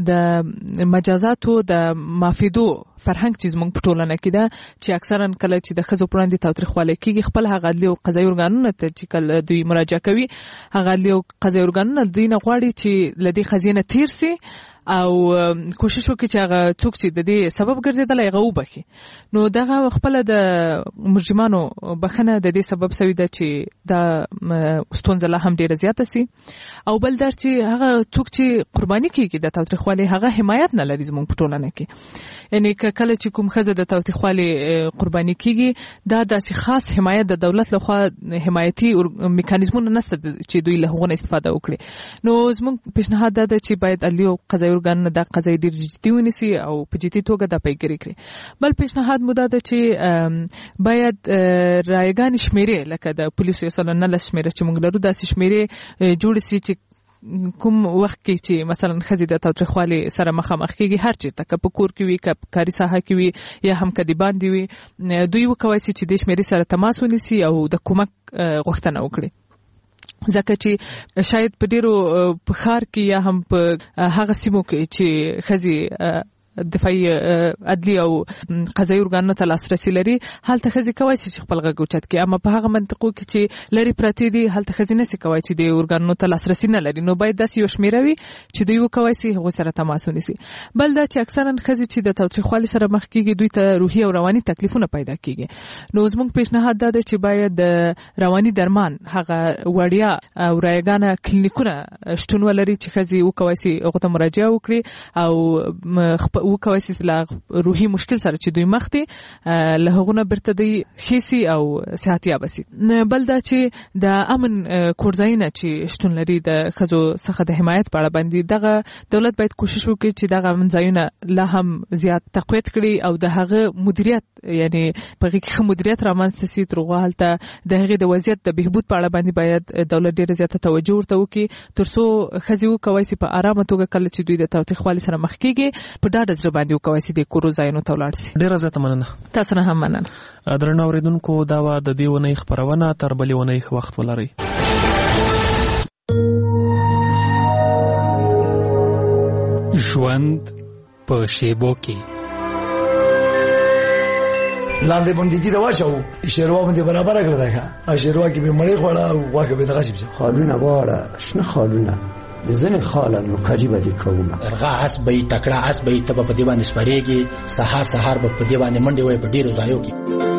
د مجازاتو د معافیدو فرهنګ چې زموږ په ټولنه کې ده، چې اکثرا کله چې د ښځو پر وړاندې تاوتریخوالی کېږي، خپل هغه عدلي او قضایي ارګانونه ته چې کله دوی مراجعه کوي، هغه عدلي او قضایي ارګانونه دوی نه غواړي چې له دې قضیې نه تېر سي او کوشش وکړي چې هغه څوک چې د دې سبب ګرځېدلی هغه وبخي. نو دغه خپله د مجرمانو بخښنه د دې سبب سوي ده چې دا ستونزه لا هم ډېره زیاته سي. او بل دا چې هغه څوک چې قرباني کېږي د تاوتریخوالي، هغه حمایت نه لري زموږ په ټولنه کې. یعنی کله چې کوم ښځه د تاوتریخوالي قرباني کېږي، دا داسې خاص حمایت د دولت لخوا حمایتي میکانیزمونه نشته چې دوی له هغو نه استفاده وکړي. نو زموږ پیشنهاد دا ده چې باید عدلي او قضایي ارګانونه دا قضایي ډېر جدي ونیسي او په جدي توګه دا پیګیري کړي. بل پیشنهاد مو دا ده چې باید رایګانې شمیرې لکه د پولیسو یو سل نولس شمیره چې موږ لرو، داسې شمیرې جوړې سي چې کوم وخت کې چې مثلا ښځې د تاوتریخوالي سره مخامخ کېږي، هر چېرته که په کور کې وي، که په کاري ساحه کې وي یا هم که د باندې وي، دوی وکوای سي چې دې شمیرې سره تماس ونیسي او د کومک غوښتنه وکړي. ځکه چې شاید په ډېرو په ښار کې یا هم په هغه سیمو کې چې ښځې دفاعي عدلي او قضایي ارګانونو ته لاسرسي لري هلته ښځې کولی شي چې خپل غږ اوچت کړي، اما په هغه منطقو کې چې لرې پرتې دي هلته ښځې نشي کولی چې د ارګانونو ته لاسرسي نه لري، نو باید داسې یو شمېره وي چې دوی وکولی شي هغوی سره تماس ونیسي. بل دا چې اکثرا ښځې چې د تاوتریخوالي سره مخ کېږي دوی ته روحي او رواني تکلیفونه پیدا کېږي، نو زموږ پیشنهاد دا دی چې باید د رواني درمان هغه وړیا او رایګانه کلینیکونه شتون ولري چې ښځې وکولی شي هغو ته مراجعه وکړي او وکولی شي له روحي مشکل سره چې دوی مخ دي له هغو نه بیرته دوی ښې سي او صحتیابه سي. بل دا چې د امن کورځایونه چې شتون لري د ښځو څخه د حمایت په اړه باندې دغه دولت باید کوشش وکړي چې دغه امن ځایونه لا هم زیات تقویت کړي او د هغه مدیریت یعنی په هغې کې ښه مدیریت رامنځته سي، تر هغو هلته د هغې د وضعیت د بهبود په اړه باندې باید دولت ډېره زیاته توجه ورته وکړي تر څو ښځې وکولی شي په ارامه توګه کله چې دوی د تاوتریخوالي سره مخ کېږي په ډاډه زړه باندې وکولی شي د کورو ځایونو ته ولاړ شي. ډېره زیاته مننه. تاسو نه هم مننه. درنو اورېدونکو دا وه د دې اونۍ خپرونه، تر بلې اونۍ ښه وخت ولرئ. ژوند په شیبو کې لاندې باندې د واچو شیروا باندې برابر کړل دا شیروا کې به مړی خوړه او واکه به دغه شي خالونه واړه شنه خالونه ځنه خالانو کجی باندې کومه ارغا اس به تکړه اس به تب په دی باندې سپریږي سحر سحر په دی باندې منډي وای په ډیرو ځایو کې.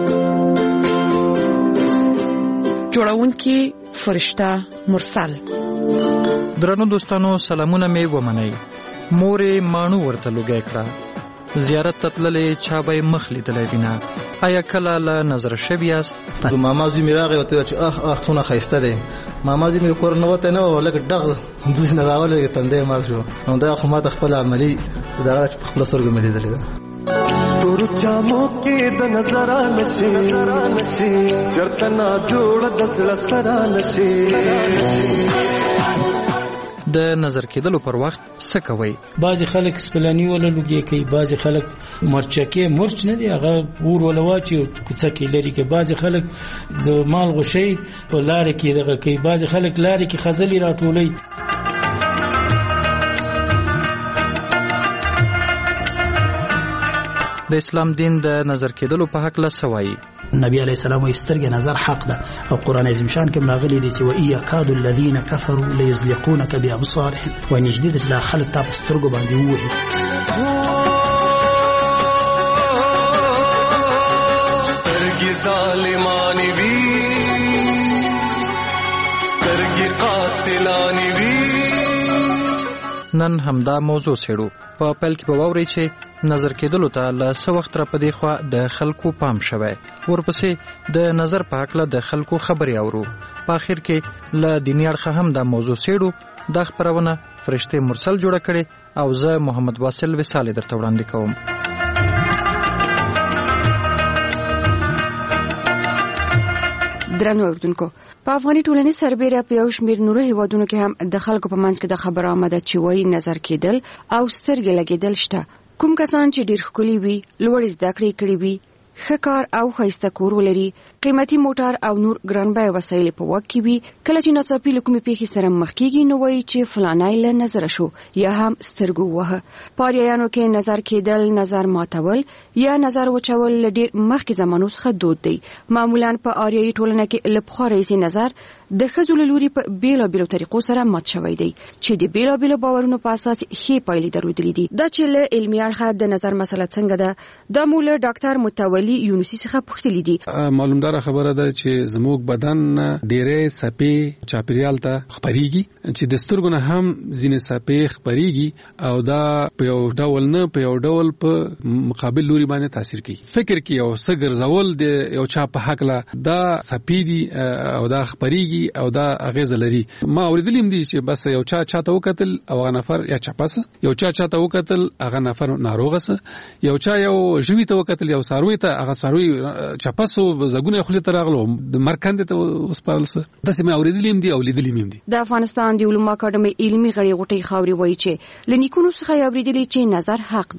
جوړونکي فرشته مرسل. درنو دوستانو سلامونه می ومنئ. مورې مانو ورته لوګی کړه، زیارت تطللې چا به مخ لیدلی وینه، آیا کله له نظر شوي یاست؟ ماما زوی مې راغی ورته چې اخ اخ څونه ښایسته دی. ماما زوی مې کور نه وتی نه و، لږ ډغ دوی نه راغلی تندی یې مات شو. نو دا خو ما ته خپله عملي دغه چې په خپله سترګو مې لیدلې ده. تور جامو کې د نظر نشي چرته نا جوړ د زړه سره نشي. د نظر کېدلو پر وخت څه کوئ؟ بعضې خلک سپلاني ولا لوګی کوي، بعضې خلک مرچکې مرچ نه دی هغه اور ولا واچي کوڅه کې لرې کوي، بعضې خلک د مال غوښۍ په لارې کې دغه کوي، بعضې خلک لارې کې خځلې راټولوي. د اسلام دین د نظر کېدلو په هکله څه وایي؟ نبی علیه السلام وایي سترګې نظر حق ده، او قرآن عظیم شان کې راغلي دي چې وإن یکاد الذین کفروا لیزلقونک بأبصارهم، وایي نږدې ده چې دا خلک تا په سترګو باندې ووهي. سترګې ظالمانې وي، سترګې قاتلانې وي. نن همدا موضوع څېړو. په پیل کې به واورئ چې نظر کېدلو ته له څه وخت را په دې خوا د خلکو پام شوی، ورپسې د نظر په هکله د خلکو خبرې اورو، په آخر کې له دیني اړخه هم دا موضوع څېړو. دا خپرونه فرشتې مرسل جوړه کړې او زه محمد واصل وصال درته وړاندې کوم. درنو اردوونکو، په افغاني ټولنې سربېره په یو شمېر نورو هیوادونو کې هم د خلکو په منځ کې د خبرو آمده چې وایي نظر کېدل او سترګې لګېدل شته. کوم کسان چې ډېر ښکلي وي، لوړې زده کړې کړې وي، ښه کار او ښایسته کور ولري، قیمتي موټر او نور ګران بیه وسایل په واک کې وي، کله چې ناڅاپي له کومې پیښې سره مخ کېږي نو وایي چې فلانی له نظره شو یا هم سترګو ووهه. په آریایانو کې نظر کېدل، نظر ماتول یا نظر وچول له ډېر مخکې زمانو څخه دود دی. معمولا په آریایي ټولنه کې له پخوا راهیسې نظر د ښځو له لوري په بېلابېلو طریقو سره مات شوی دی چې د بېلابېلو باورونو په اساس ښې پایلې درلودلې دي. دا چې له علمي اړخه د نظر مسله څنګه ده، دا مو له ډاکټر متولي یونسي څخه پوښتلي دي. معلومدار خبره ده چې زموږ بدن ډېرې څپې چاپېریال ته خپرېږي، چې د سترګو نه هم ځینې څپې خپرېږي او دا په یو ډول نه په یو ډول په مقابل لوري باندې تاثیر کوي. فکر کې یو څه ګرځول د یو چا په هکله دا څپې دي او دا خپرېږي او دا اغیزه لري. ما اوریدلی هم دي چې بس یو چا چاته وکتل او هغه نفر یا چپاسه، یو چا چاته وکتل هغه نفر ناروغه سه، یو چا یو ژوي ته وکتل یو څاروي ته هغه څاروي چپاسو زګونه خولې ته راغلو د مرکند ته وسپارل سه. داسې ما اوریدلی هم دي او لیدلی هم دي. د افغانستان د علومو اکاډمي علمي غړي غټي خاوري وایي چې لنیکونو څخه اوریدلی چې نظر حق دی،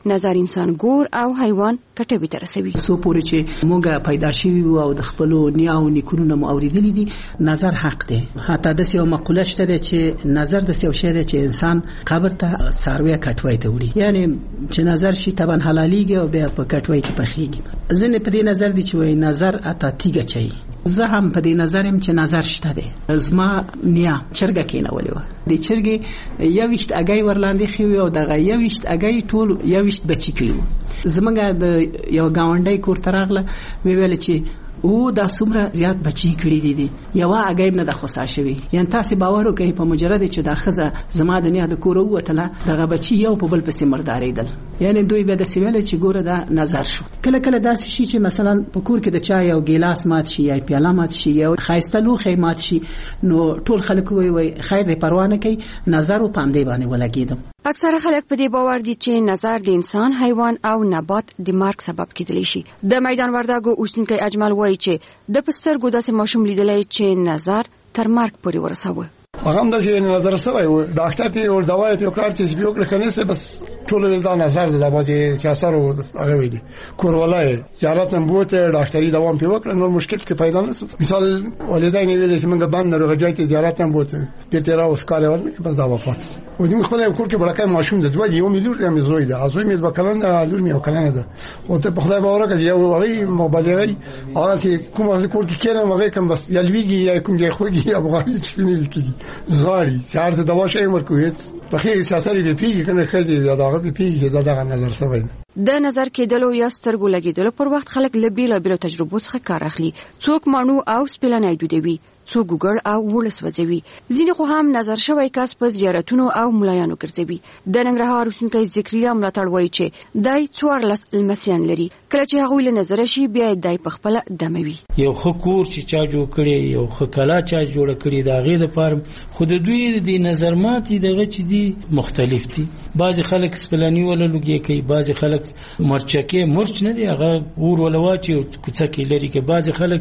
نظر انسان ګور او حیوان کټوي ته رسوي. سو پورې چې موږ پیدا شوي او د خپل نیاو نیکونو مو اوریدلی دي نظر حق دی. حتی د یو مقوله شته چې نظر د یو شی دی چې انسان قبر ته ساروی کټوي ته وړي، یعنی چې نظر شي طبعا حلاليږي او بیا په کټوي کې پخېږي. ځنه په دې نظر دي چې وای نظر اته تیګه چي. زه هم په دې نظر يم چې نظر شته دی. زما نیا چرګه کینولې و، د چرګې یوشت اگای ورلاندې خو او دغه یوشت اگای ټول یوشت بچی کړو. زمونږ د یو گاونډي کور تراغله ویل چې او دا څومره زیات بچی کړی دي دي یو اگای نه د خوسا شوی. یان تاسو باور وکړئ په مجرد چې دا خزه زما د نه د کور وته دغه بچی یو په بل پسې مردارېدل، یعنی دوی به د سیویل چې ګوره دا نظر شو. کله کله داسې شي چې مثلا په کور کې د چای او ګیلاس مات شي یا پیاله مات شي یا خایسته لوخه مات شي، نو ټول خلک وي وي خیر دې پروا نه کوي، نظر او پاندې باندې ولګیدم. اکثره خلک په دې باور دي چې نظر د انسان، حیوان او نبات د مرګ سبب کېدلی شي. د میدان وردګو اوسنکی اجمل وایي چې د پسترګو داسې ماشوم لیدلای چې نظر تر مرګ پورې ورساوه. هغه هم داسې نظر سوی و، ډاکټر ته ور دوا یې وکړ چې بیا وکړه کنه سه بس ټول ول دا نظر د لاباجه سیاست او هغه ویلي کورولای یارات نن بوته ډاکټري دوام په وکړه نو مشکل کې پیدا نه شو. مثال والدین ویل چې موږ باندې راغی چې زیارت نن بوته پیته را اوس کار ورنه بس دا وفات و دې خپل کور کې بلکې ماشوم د دوه یو میلیون یم زوی ده ازوی مې وکړن د لور مې وکړنه ده او ته په خدای باور کړی یو هغه مبالغه هغه کې کومه کور کې کېنه هغه کوم بس یلویږي یا کوم ځای خوږي یا بغاری چې نه کیږي زاري چارت دوا شي مرکویت په خیر سیاست به پیږي کنه خځې یا داغه به پیږي چې دغه نظر سوي. د نظر کېدلو یا سترګو لګیدلو پر وخت خلک لبیلا بیلو تجربو څخه کار اخلي. څوک مانو او سپلنای دوی څوک ګوګل او ولس وځوي. ځینې خو هم نظر شوی کس په زیارتونو او ملایانو ګرځوي. د ننګرهار اوسنکی ذکریا ملاتړ وایي چې دای څوارلس المسیان لري. کله چې هغه له نظر شي بیا دای په خپل دموي. یو خکور چې چا جوړ کړي یو خکلا چا جوړ کړي دا غي د پاره خود دوی د نظر ماتي دغه چې دي مختلف دي. بعض خلک سپلانی ولا لګي کوي، بعض خلک مرچکه مرچ نه دی هغه ور ولوا چې کوڅه کې لري کې، بعض خلک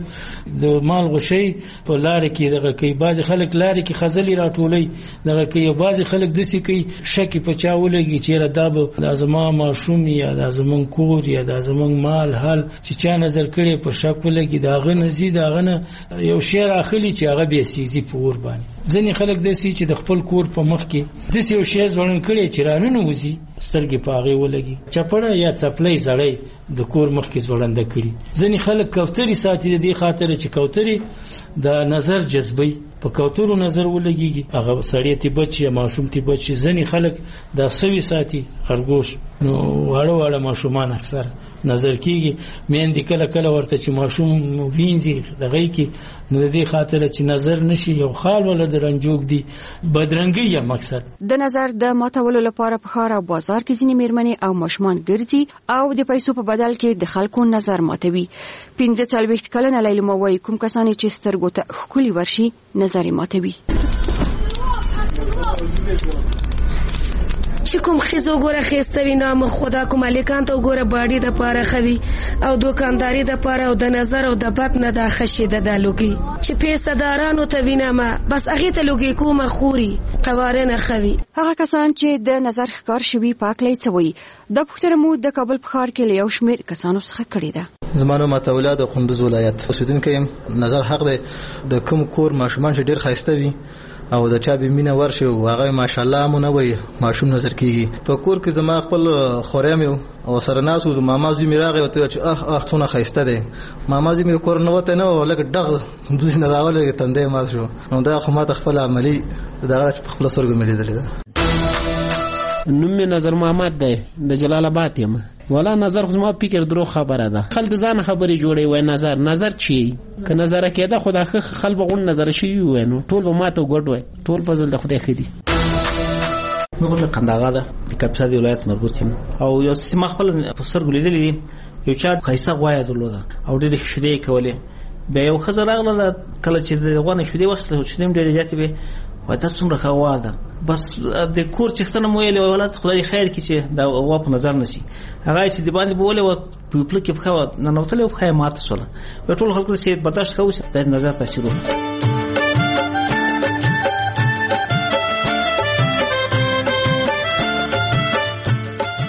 د مال غشي په لار کې دغه کوي، بعض خلک لار کې خزلي راټولي دغه کوي، بعض خلک دسي کوي شک په چا ولګي چې را د ازما ماشوم یا د ازمن کور یا د ازمن مال حال چې چا نظر کړي په شک ولګي داغه نزي داغه نه یو شعر اخلي چې هغه به سيزي په ور باندې. ځنې خلک دسي چې د خپل کور په مخ کې دسي یو شی ځوړن کړي چې رانه نوځي سترګې پاغه ولګي چپړه یا چپلې زړې د کور مخ کې ځوړند کړي. ځنې خلک کوتري ساتي د دې خاطر چې کوتري د نظر جذبي په کوترو نظر ولګيږي هغه سړی ته بچي ماشوم ته بچي. ځنې خلک د سوي ساتي خرګوش نو واړه واړه ماشومان اکثر نظر کیږي مېندې کله کله ورته چې ماشوم وینځي دغه کې نو د دې خاطر چې نظر نشي یو خال ولا د رنجوک دي بدرنګي یا مقصد. د نظر د ماتولو لپاره په ښار او بازار کې ځینې میرمنې او ماشومان ګرځي او د پیسو په بدل کې د خلکو نظر ماتوي. پنځه څلوېښت کلنه لیلما وایي کوم کسان چې سترګو ته ښکلي ورشي نظر ماتوي. چې کوم خزو ګوره خېستوي نام خدا کوم الیکان ته ګوره باډي د پاره خوي او دوکانداري د پاره او د نظر او د بد نه د خشيده د لوګي چې پیسې دارانو ته وینم بس هغه ته لوګي کومه خوري قوارنه خوي. هغه کسان چې د نظر ښکار شوی پاکلې څوي د پښتنو مو د کابل په ښار کې یو شمېر کسانو څخه کړی ده. زمانو ماتولاد د قندوز ولایت اوسیدونکو نظر حق دی د کوم کور ماشومان چې ډیر خاسته وي او د چا به مینه ورشي او هغه ماشاءالله مونوي ماشوم نظر کیږي. په کور کې زما خپل خورم او سره ناسو ماما زی میراغه او ته چې اه اه څونه خاسته ده ماما زی می کور نه وته نه لکه دغه دوی نه راولې تندې ما شو نو دا خو ما خپل عملی دغه په خپل سرګ ملي ده. نوم نظر محمد ده د جلال آباد یم. ولا نظر خو ما فکر درو خبره ده خلک ځان خبري جوړي وای نظر نظر چی که نظر کېده خدا خلک غون نظر شي وای نو ټول به ماته ګډ وای ټول فضل د خدای خدي. موږ له قندهار د کاپیسا دی ولایت مربوط یم او یو سیمه خپل په سر ګلیدلې یو چا خایسته غوای درلوده او ډېر شډې کولې به یو خزر راغله کله چې دغه شډې وخت شډې ډېر جاتې به ودا څومره خوا ده بس د کور چختنه مو ویلې ولادت خدای خیر کی چې دا وا په نظر نشي هغه چې دی باندې بوله و په پلو کې خو نه نوتله خو ماته سره په ټول خلکو چې برداشت کوو د نظر تشریح.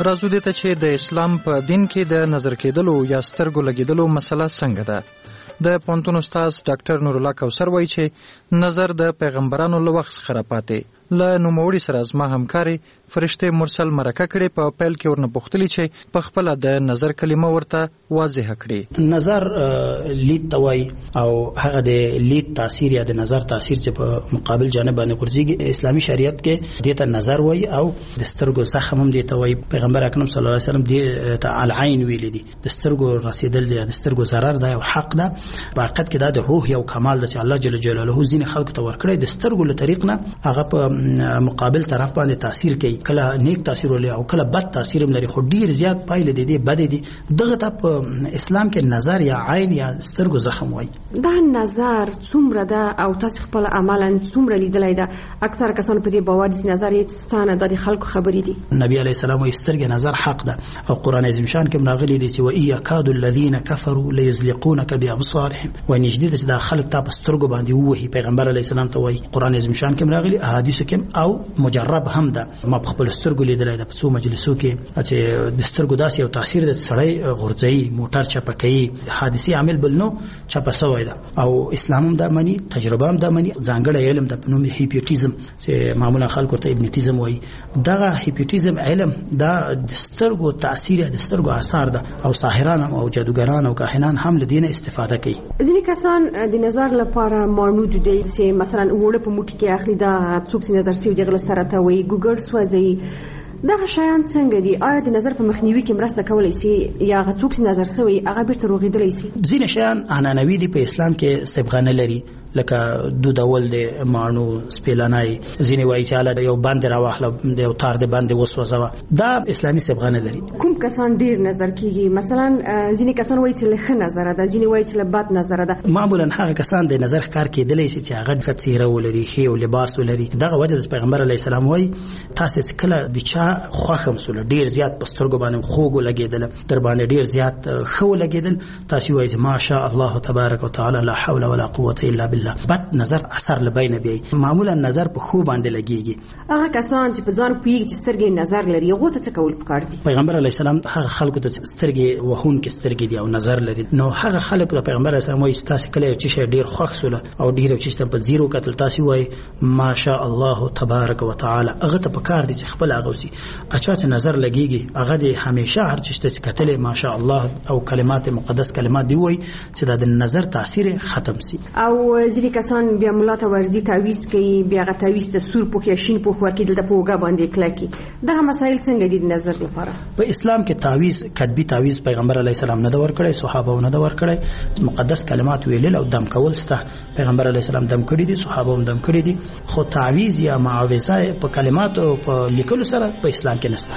راځو دې ته چې د اسلام په دین کې د نظر کېدلو یا سترګو لګېدلو مسله څنګه ده. د پوهنتون استاد ډاکټر نور الله کوثر وایي چې نظر د پیغمبرانو له وخت څخه راپاتې. له نوموړي سره زما همکاري فرشته مرسل مرکه کړې. په پیل کې ورنه پوښتلي چې په خپله د نظر کلمه ورته واضحه کړي. نظر لید ته وایي او هغه د لید تاثیر یا د نظر تاثیر چې په مقابل جانب باندې غورځېږي. اسلامي شریعت کې دې ته نظر وایي او د سترګو زخم هم دې ته وایي. پیغمبر اکرم صلی الله علیه وسلم دې ته العین ویلي دي. د سترګو رسیدل دی، د سترګو ضرر دی او حق ده. په حقیقت کې دا د روح یو کمال ده چې الله جل جلاله ځینې خلکو ته ورکړی. د سترګو له طریق نه هغه په مقابل طرف باندې تاثیر کوي، کله نیک تاثیر ولري او کله بد تاثیر هم لري، خو ډیر زیات پایله د دې بد دي. دغه ته په اسلام کې نظر یا عین یا سترګو زخم وایي. دا نظر څومره ده او تاسو خپل عملاً څومره لیدلای ده؟ اکثر کسان په دې باور دي نظر یې ستانه د خلکو خبرې دي. نبی علیه السلام وایي سترګې نظر حق ده او قران عظیم شان کې راغلي دي چې و ايکاد الذين كفروا ليزلقونك بابصارهم، و نجدید چې دا خلک تا په سترګو باندې وایي. پیغمبر علیه السلام ته وایي. قران عظیم شان کې راغلي، احادیث کې او مجرب هم ده. ما په خپل سترګو لیدلای ده په څو مجلسو کې چې د سترګو داسې یو تاثیر د سړی غورځي، موټر چپه کوي، حادثي عامل بل نو چپه سوی ده. او اسلام هم دا مني، تجربه هم دا مني. ځانګړی علم د نوم هیپنوټیزم چې معمولا خلکو ته هیپنوټیزم وایي. دغه هیپنوټیزم علم دا د سترګو تاثیر د سترګو اثر ده او ساحران او جادوګران او کاهنان هم له دینه استفاده کوي. ځینې کسان د نظر لپاره مانود دي چې مثلا وړه په موټي کې اخلي دا څوک نظر سوي دغه سره ته وي ګوګل سوځي. دغه شیان څنګه دي؟ آیا د نظر په مخنیوي کې مرسته کولای شي یا هغه څوک نظر سوي هغه بیرته روغېدلی شي؟ ځینې شیان عنعنوي دي، په اسلام کې صبغه نه لري، لکه دودول د مانو سپیلانای. ځینې وایي چې اله یو باندې راواخله د یو تار د باندې وسوځوه. دا اسلامي صبغه نه لري. کوم کسان ډیر نظر کیږي؟ مثلا ځینې کسان وایي چې له ښه نظر ده، ځینې وایي چې له بد نظر ده. معمولا هغه کسان د نظر ښکار کېدلی شي چې هغه ښه څېره ولري، ښه یو لباس ولري. دغه وجه د پیغمبر علیه السلام وایي تاسو چې کله د چا خوښ مسله ډیر زیات په سترګو باندې خوږ لګېدل، در باندې ډیر زیات ښه لګېدل، تاسو وایي ماشاء الله تبارک وتعالى لا حول ولا قوه الا بالله. بد نظر اثر لبین بی. معمولا نظر په خو باندې لګیږي. هغه کسان چې په ځان پیږي چې سترګې نظر لري هغه ته څه کول پکار دي؟ پیغمبر علیه السلام هغه خلکو ته سترګې وهون کې سترګې دی او نظر لري، نو هغه خلکو ته پیغمبر علیه السلام وایي تاسو کله چې شی ډیر خوښ سول او ډیر چې په زیرو کتل تاسو وایي ماشاء الله تبارک وتعالى. هغه ته پکار دي چې خپل هغه وسی اچھا چې نظر لګیږي هغه د همیشه هر چې کتل ماشاء الله او کلمات مقدس کلمات دی وایي چې د نظر تاثیر ختم سي. او ځینې کسان بیا مولا ته ورځي تعویز کوي، بیا هغه تعویز ته سور پوښ شین پوښ ورکیدل د پوګه باندې کلکی. دغه مسایل څنګه دي د نظر لپاره؟ په اسلام کې تعویز کتبی تعویز پیغمبر علیه السلام نه دا ور کړی، صحابه نه دا ور کړی. مقدس کلمات ویل او دم کول سته، پیغمبر علیه السلام دم کړی دي، صحابه هم دم کړی دي. خو تعویز یا معاوضه په کلمات او په لیکلو سره په اسلام کې نشته.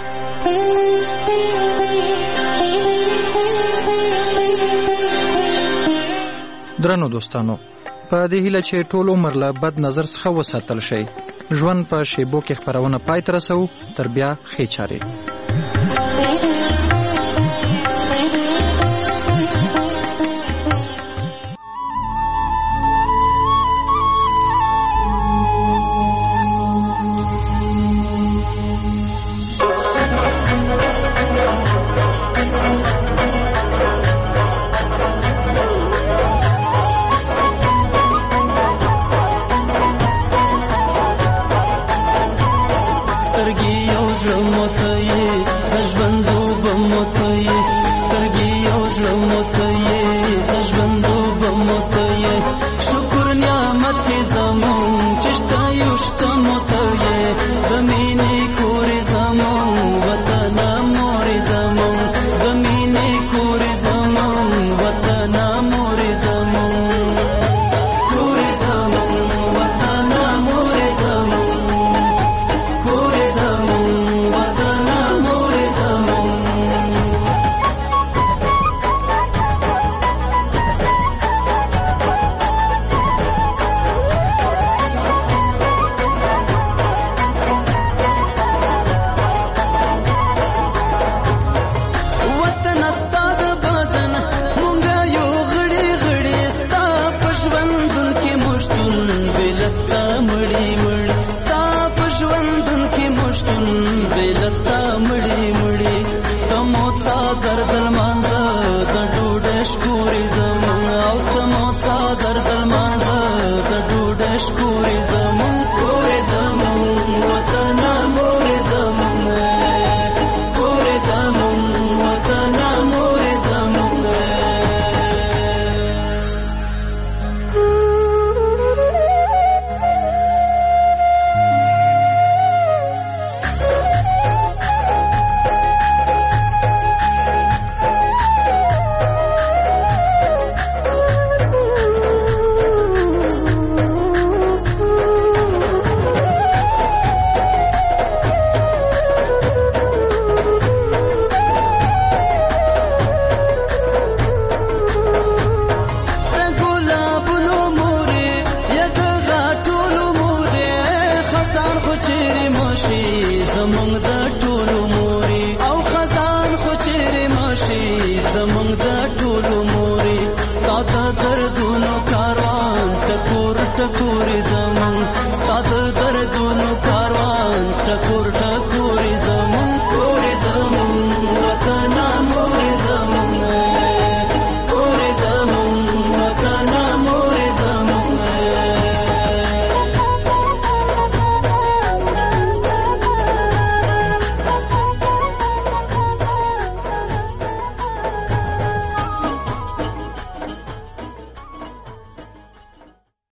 درنو دوستانو، په دې هیله چې ټول عمر له بد نظر څخه وساتل شي، ژوند په شیبو کې خبرونه پای ته رسو. تر بیا ښې چارې. مړی